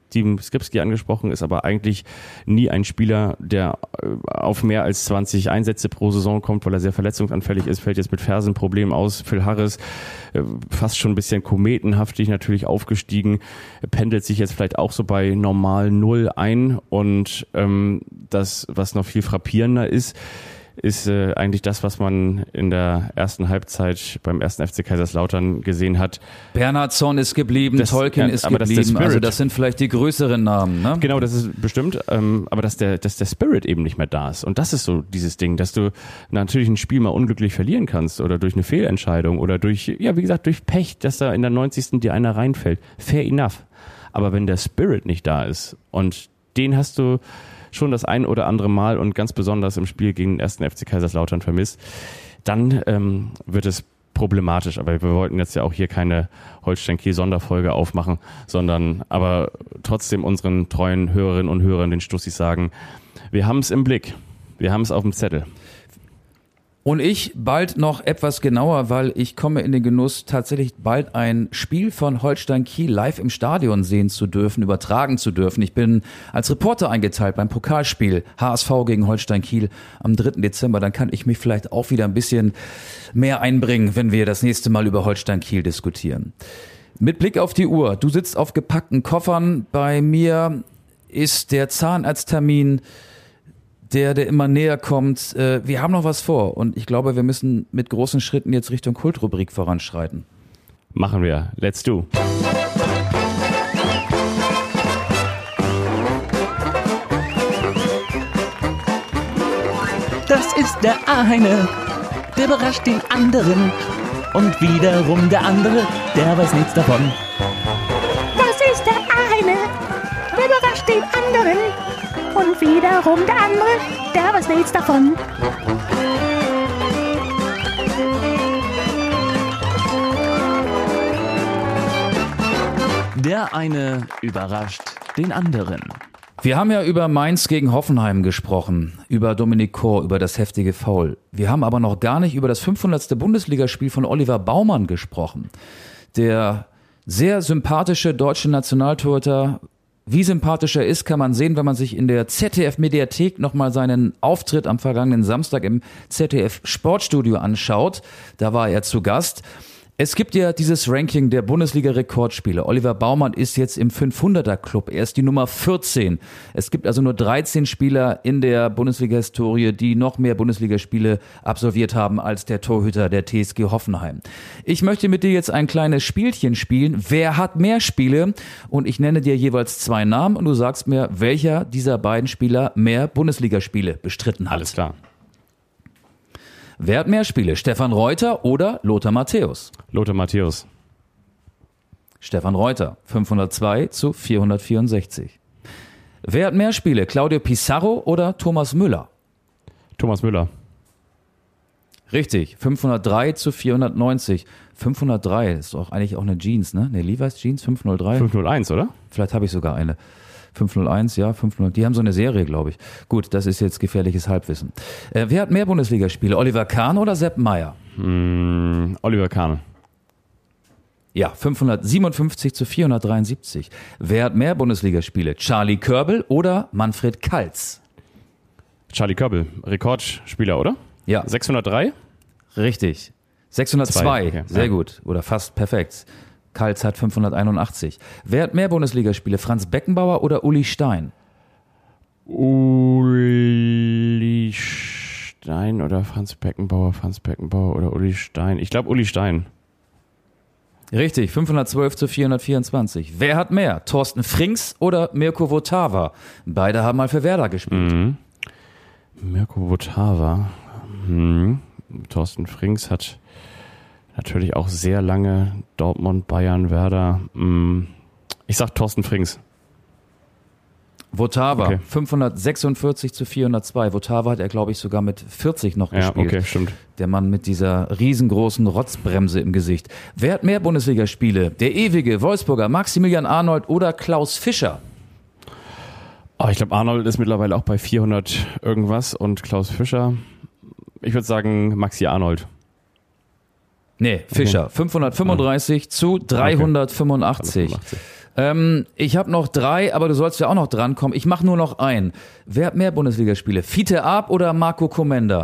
[SPEAKER 3] Steven Skripski angesprochen, ist aber eigentlich nie ein Spieler, der auf mehr als 20 Einsätze pro Saison kommt, weil er sehr verletzungsanfällig ist, fällt jetzt mit Fersenproblemen aus. Phil Harris, fast schon ein bisschen kometenhaftig natürlich aufgestiegen, pendelt sich jetzt vielleicht auch so bei normal 0 ein und das, was noch viel frappierender ist eigentlich das, was man in der ersten Halbzeit beim 1. FC Kaiserslautern gesehen hat.
[SPEAKER 2] Bernhardsson ist geblieben, Tolkien ist geblieben, also das sind vielleicht die größeren Namen. Ne?
[SPEAKER 3] Genau, das ist bestimmt, aber dass der Spirit eben nicht mehr da ist. Und das ist so dieses Ding, dass du natürlich ein Spiel mal unglücklich verlieren kannst oder durch eine Fehlentscheidung oder durch, ja wie gesagt, durch Pech, dass da in der 90. dir einer reinfällt. Fair enough. Aber wenn der Spirit nicht da ist und den hast du schon das ein oder andere Mal und ganz besonders im Spiel gegen den 1. FC Kaiserslautern vermisst, dann wird es problematisch. Aber wir wollten jetzt ja auch hier keine Holstein-Kiel-Sonderfolge aufmachen, sondern aber trotzdem unseren treuen Hörerinnen und Hörern, den Stussis sagen, wir haben es im Blick, wir haben es auf dem Zettel.
[SPEAKER 2] Und ich bald noch etwas genauer, weil ich komme in den Genuss, tatsächlich bald ein Spiel von Holstein Kiel live im Stadion sehen zu dürfen, übertragen zu dürfen. Ich bin als Reporter eingeteilt beim Pokalspiel HSV gegen Holstein Kiel am 3. Dezember. Dann kann ich mich vielleicht auch wieder ein bisschen mehr einbringen, wenn wir das nächste Mal über Holstein Kiel diskutieren. Mit Blick auf die Uhr, du sitzt auf gepackten Koffern. Bei mir ist der Zahnarzttermin der immer näher kommt. Wir haben noch was vor und ich glaube, wir müssen mit großen Schritten jetzt Richtung Kultrubrik voranschreiten.
[SPEAKER 3] Machen wir. Let's do.
[SPEAKER 1] Das ist der eine, der überrascht den anderen. Und wiederum der andere, der weiß nichts davon.
[SPEAKER 4] Das ist der eine, der überrascht den anderen. Und wiederum der andere, der weiß nichts davon.
[SPEAKER 1] Der eine überrascht den anderen.
[SPEAKER 2] Wir haben ja über Mainz gegen Hoffenheim gesprochen, über Dominik Kor, über das heftige Foul. Wir haben aber noch gar nicht über das 500. Bundesligaspiel von Oliver Baumann gesprochen. Der sehr sympathische deutsche Nationaltorhüter. Wie sympathisch er ist, kann man sehen, wenn man sich in der ZDF-Mediathek nochmal seinen Auftritt am vergangenen Samstag im ZDF-Sportstudio anschaut. Da war er zu Gast. Es gibt ja dieses Ranking der Bundesliga-Rekordspiele. Oliver Baumann ist jetzt im 500er-Club. Er ist die Nummer 14. Es gibt also nur 13 Spieler in der Bundesliga-Historie, die noch mehr Bundesligaspiele absolviert haben als der Torhüter der TSG Hoffenheim. Ich möchte mit dir jetzt ein kleines Spielchen spielen. Wer hat mehr Spiele? Und ich nenne dir jeweils 2 Namen und du sagst mir, welcher dieser beiden Spieler mehr Bundesligaspiele bestritten hat.
[SPEAKER 3] Alles klar.
[SPEAKER 2] Wer hat mehr Spiele? Stefan Reuter oder Lothar Matthäus?
[SPEAKER 3] Lothar Matthäus.
[SPEAKER 2] Stefan Reuter, 502 zu 464. Wer hat mehr Spiele? Claudio Pizarro oder Thomas Müller?
[SPEAKER 3] Thomas Müller.
[SPEAKER 2] Richtig, 503 zu 490. 503 ist doch eigentlich auch eine Jeans, ne? Ne, Levi's Jeans, 503.
[SPEAKER 3] 501, oder?
[SPEAKER 2] Vielleicht habe ich sogar eine. 501, ja, 500. Die haben so eine Serie, glaube ich. Gut, das ist jetzt gefährliches Halbwissen. Wer hat mehr Bundesligaspiele? Oliver Kahn oder Sepp Maier?
[SPEAKER 3] Oliver Kahn.
[SPEAKER 2] Ja, 557 zu 473. Wer hat mehr Bundesligaspiele? Charlie Körbel oder Manfred Kaltz?
[SPEAKER 3] Charlie Körbel, Rekordspieler, oder?
[SPEAKER 2] Ja.
[SPEAKER 3] 603?
[SPEAKER 2] Richtig. 602,
[SPEAKER 3] okay.
[SPEAKER 2] Sehr
[SPEAKER 3] Ja.
[SPEAKER 2] gut. Oder fast perfekt. Kaltz hat 581. Wer hat mehr Bundesligaspiele? Franz Beckenbauer oder Uli Stein?
[SPEAKER 3] Uli Stein oder Franz Beckenbauer oder Uli Stein. Ich glaube Uli Stein.
[SPEAKER 2] Richtig, 512 zu 424. Wer hat mehr? Thorsten Frings oder Mirko Votava? Beide haben mal für Werder gespielt.
[SPEAKER 3] Mirko Votava. Thorsten Frings hat natürlich auch sehr lange Dortmund, Bayern, Werder. Ich sag Thorsten Frings.
[SPEAKER 2] Votava,
[SPEAKER 3] Okay.
[SPEAKER 2] 546 zu 402. Votava hat er, glaube ich, sogar mit 40 noch
[SPEAKER 3] Ja,
[SPEAKER 2] gespielt.
[SPEAKER 3] okay, stimmt.
[SPEAKER 2] Der Mann mit dieser riesengroßen Rotzbremse im Gesicht. Wer hat mehr Bundesligaspiele? Der ewige Wolfsburger Maximilian Arnold oder Klaus Fischer?
[SPEAKER 3] Oh, ich glaube, Arnold ist mittlerweile auch bei 400 irgendwas und Klaus Fischer, ich würde sagen Maxi Arnold.
[SPEAKER 2] Nee, Fischer. 535 zu 385. Ich habe noch 3, aber du sollst ja auch noch drankommen. Ich mache nur noch einen. Wer hat mehr Bundesligaspiele? Fiete Arp oder Marco Komenda?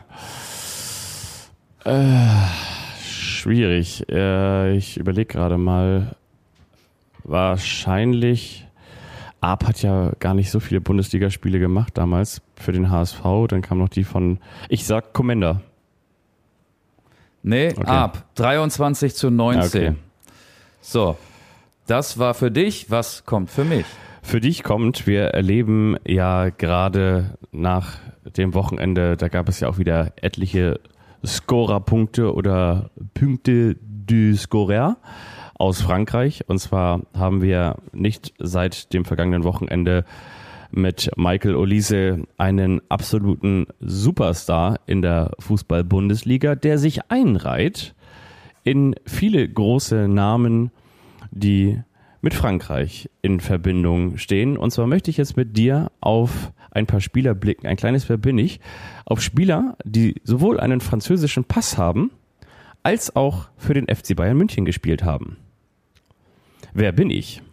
[SPEAKER 3] Schwierig. Ich überlege gerade mal. Wahrscheinlich. Arp hat ja gar nicht so viele Bundesligaspiele gemacht damals für den HSV. Dann kam noch die von, ich sag Komenda.
[SPEAKER 2] Nee, okay. Arp. 23:19.
[SPEAKER 3] Okay.
[SPEAKER 2] So, das war für dich. Was kommt für mich?
[SPEAKER 3] Für dich kommt, wir erleben ja gerade nach dem Wochenende, da gab es ja auch wieder etliche Scorerpunkte oder Punkte du Scorer aus Frankreich. Und zwar haben wir nicht seit dem vergangenen Wochenende mit Michael Olise einen absoluten Superstar in der Fußball-Bundesliga, der sich einreiht in viele große Namen, die mit Frankreich in Verbindung stehen. Und zwar möchte ich jetzt mit dir auf ein paar Spieler blicken. Ein kleines Wer bin ich? Auf Spieler, die sowohl einen französischen Pass haben, als auch für den FC Bayern München gespielt haben. Wer bin ich?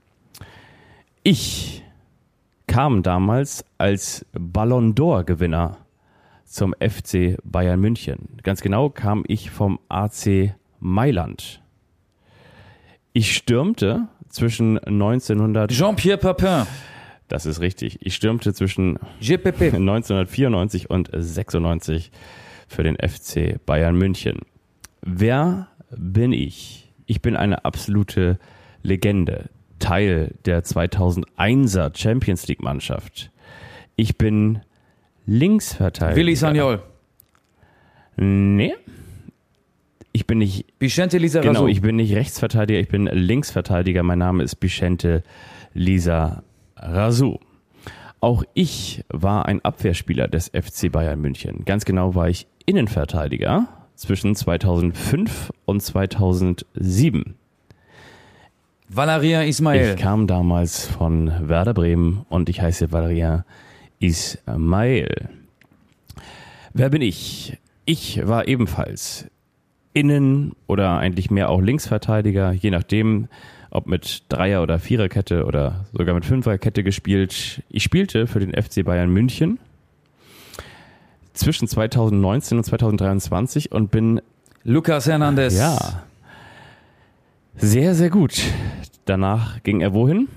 [SPEAKER 3] Ich kam damals als Ballon d'Or-Gewinner zum FC Bayern München. Ganz genau kam ich vom AC Mailand. Ich stürmte zwischen 1900...
[SPEAKER 2] Jean-Pierre Papin.
[SPEAKER 3] Das ist richtig. Ich stürmte zwischen
[SPEAKER 2] GPP.
[SPEAKER 3] 1994 und 96 für den FC Bayern München. Wer bin ich? Ich bin eine absolute Legende. Teil der 2001er Champions League Mannschaft. Ich bin Linksverteidiger.
[SPEAKER 2] Willi Sagnol.
[SPEAKER 3] Nee. Ich bin nicht...
[SPEAKER 2] Vicente Lizarazu.
[SPEAKER 3] Genau, ich bin nicht Rechtsverteidiger, ich bin Linksverteidiger. Mein Name ist Vicente Lizarazu. Auch ich war ein Abwehrspieler des FC Bayern München. Ganz genau war ich Innenverteidiger zwischen 2005 und 2007.
[SPEAKER 2] Valérien Ismaël.
[SPEAKER 3] Ich kam damals von Werder Bremen und ich heiße Valérien Ismaël. Wer bin ich? Ich war ebenfalls Innen- oder eigentlich mehr auch Linksverteidiger, je nachdem, ob mit Dreier- oder Viererkette oder sogar mit Fünferkette gespielt. Ich spielte für den FC Bayern München zwischen 2019 und 2023 und bin...
[SPEAKER 2] Lucas Hernandez.
[SPEAKER 3] Ja, sehr, sehr gut. Danach ging er wohin?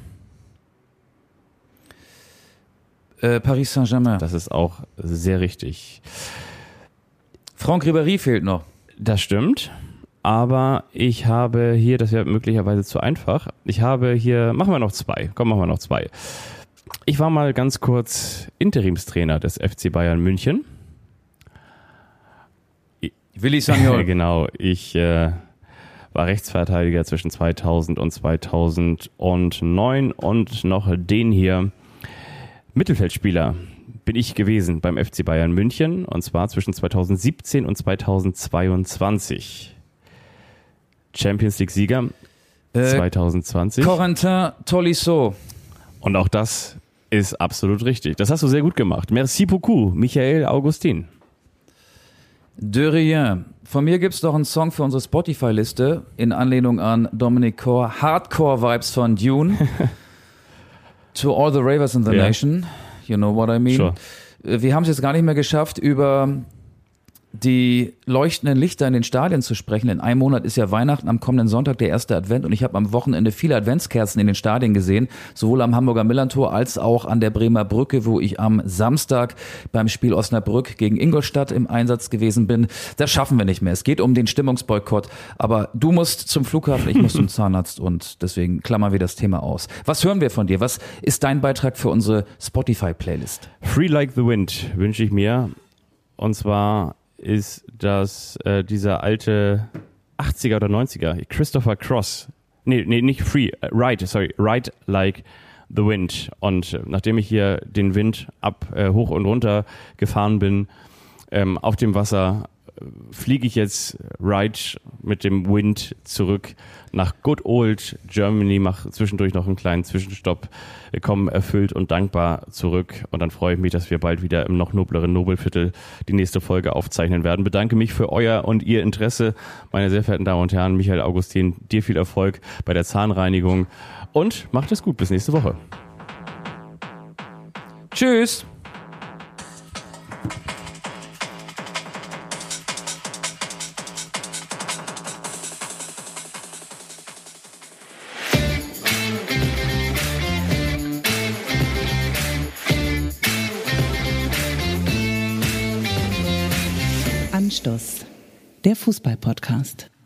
[SPEAKER 2] Paris Saint-Germain.
[SPEAKER 3] Das ist auch sehr richtig.
[SPEAKER 2] Franck Ribéry fehlt noch.
[SPEAKER 3] Das stimmt, aber ich habe hier, das wäre möglicherweise zu einfach, ich habe hier, machen wir noch zwei. Ich war mal ganz kurz Interimstrainer des FC Bayern München.
[SPEAKER 2] Willi Sagnol.
[SPEAKER 3] Genau, ich war Rechtsverteidiger zwischen 2000 und 2009 und noch den hier Mittelfeldspieler bin ich gewesen beim FC Bayern München und zwar zwischen 2017 und 2022. Champions League Sieger 2020.
[SPEAKER 2] Corentin Tolisso.
[SPEAKER 3] Und auch das ist absolut richtig. Das hast du sehr gut gemacht. Merci beaucoup, Michael Augustin.
[SPEAKER 2] De rien. Von mir gibt's doch einen Song für unsere Spotify-Liste in Anlehnung an Dominic Core. Hardcore-Vibes von Dune. To all the ravers in the nation. You know what I mean?
[SPEAKER 3] Sure.
[SPEAKER 2] Wir haben es jetzt gar nicht mehr geschafft, über die leuchtenden Lichter in den Stadien zu sprechen. In einem Monat ist ja Weihnachten, am kommenden Sonntag der erste Advent und ich habe am Wochenende viele Adventskerzen in den Stadien gesehen, sowohl am Hamburger Millerntor als auch an der Bremer Brücke, wo ich am Samstag beim Spiel Osnabrück gegen Ingolstadt im Einsatz gewesen bin. Das schaffen wir nicht mehr. Es geht um den Stimmungsboykott, aber du musst zum Flughafen, ich muss zum Zahnarzt und deswegen klammern wir das Thema aus. Was hören wir von dir? Was ist dein Beitrag für unsere Spotify-Playlist?
[SPEAKER 3] Free Like the Wind wünsche ich mir und zwar ist das dieser alte 80er oder 90er, Christopher Cross. Nee, nicht Free, Ride Like the Wind. Und nachdem ich hier den Wind hoch und runter gefahren bin, auf dem Wasser, fliege ich jetzt Ride mit dem Wind zurück nach Good Old Germany, mache zwischendurch noch einen kleinen Zwischenstopp, komme erfüllt und dankbar zurück und dann freue ich mich, dass wir bald wieder im noch nobleren Nobelviertel die nächste Folge aufzeichnen werden. Bedanke mich für euer und ihr Interesse, meine sehr verehrten Damen und Herren. Michael Augustin, dir viel Erfolg bei der Zahnreinigung und macht es gut. Bis nächste Woche.
[SPEAKER 2] Tschüss.
[SPEAKER 5] Anstoß, der Fußball-Podcast.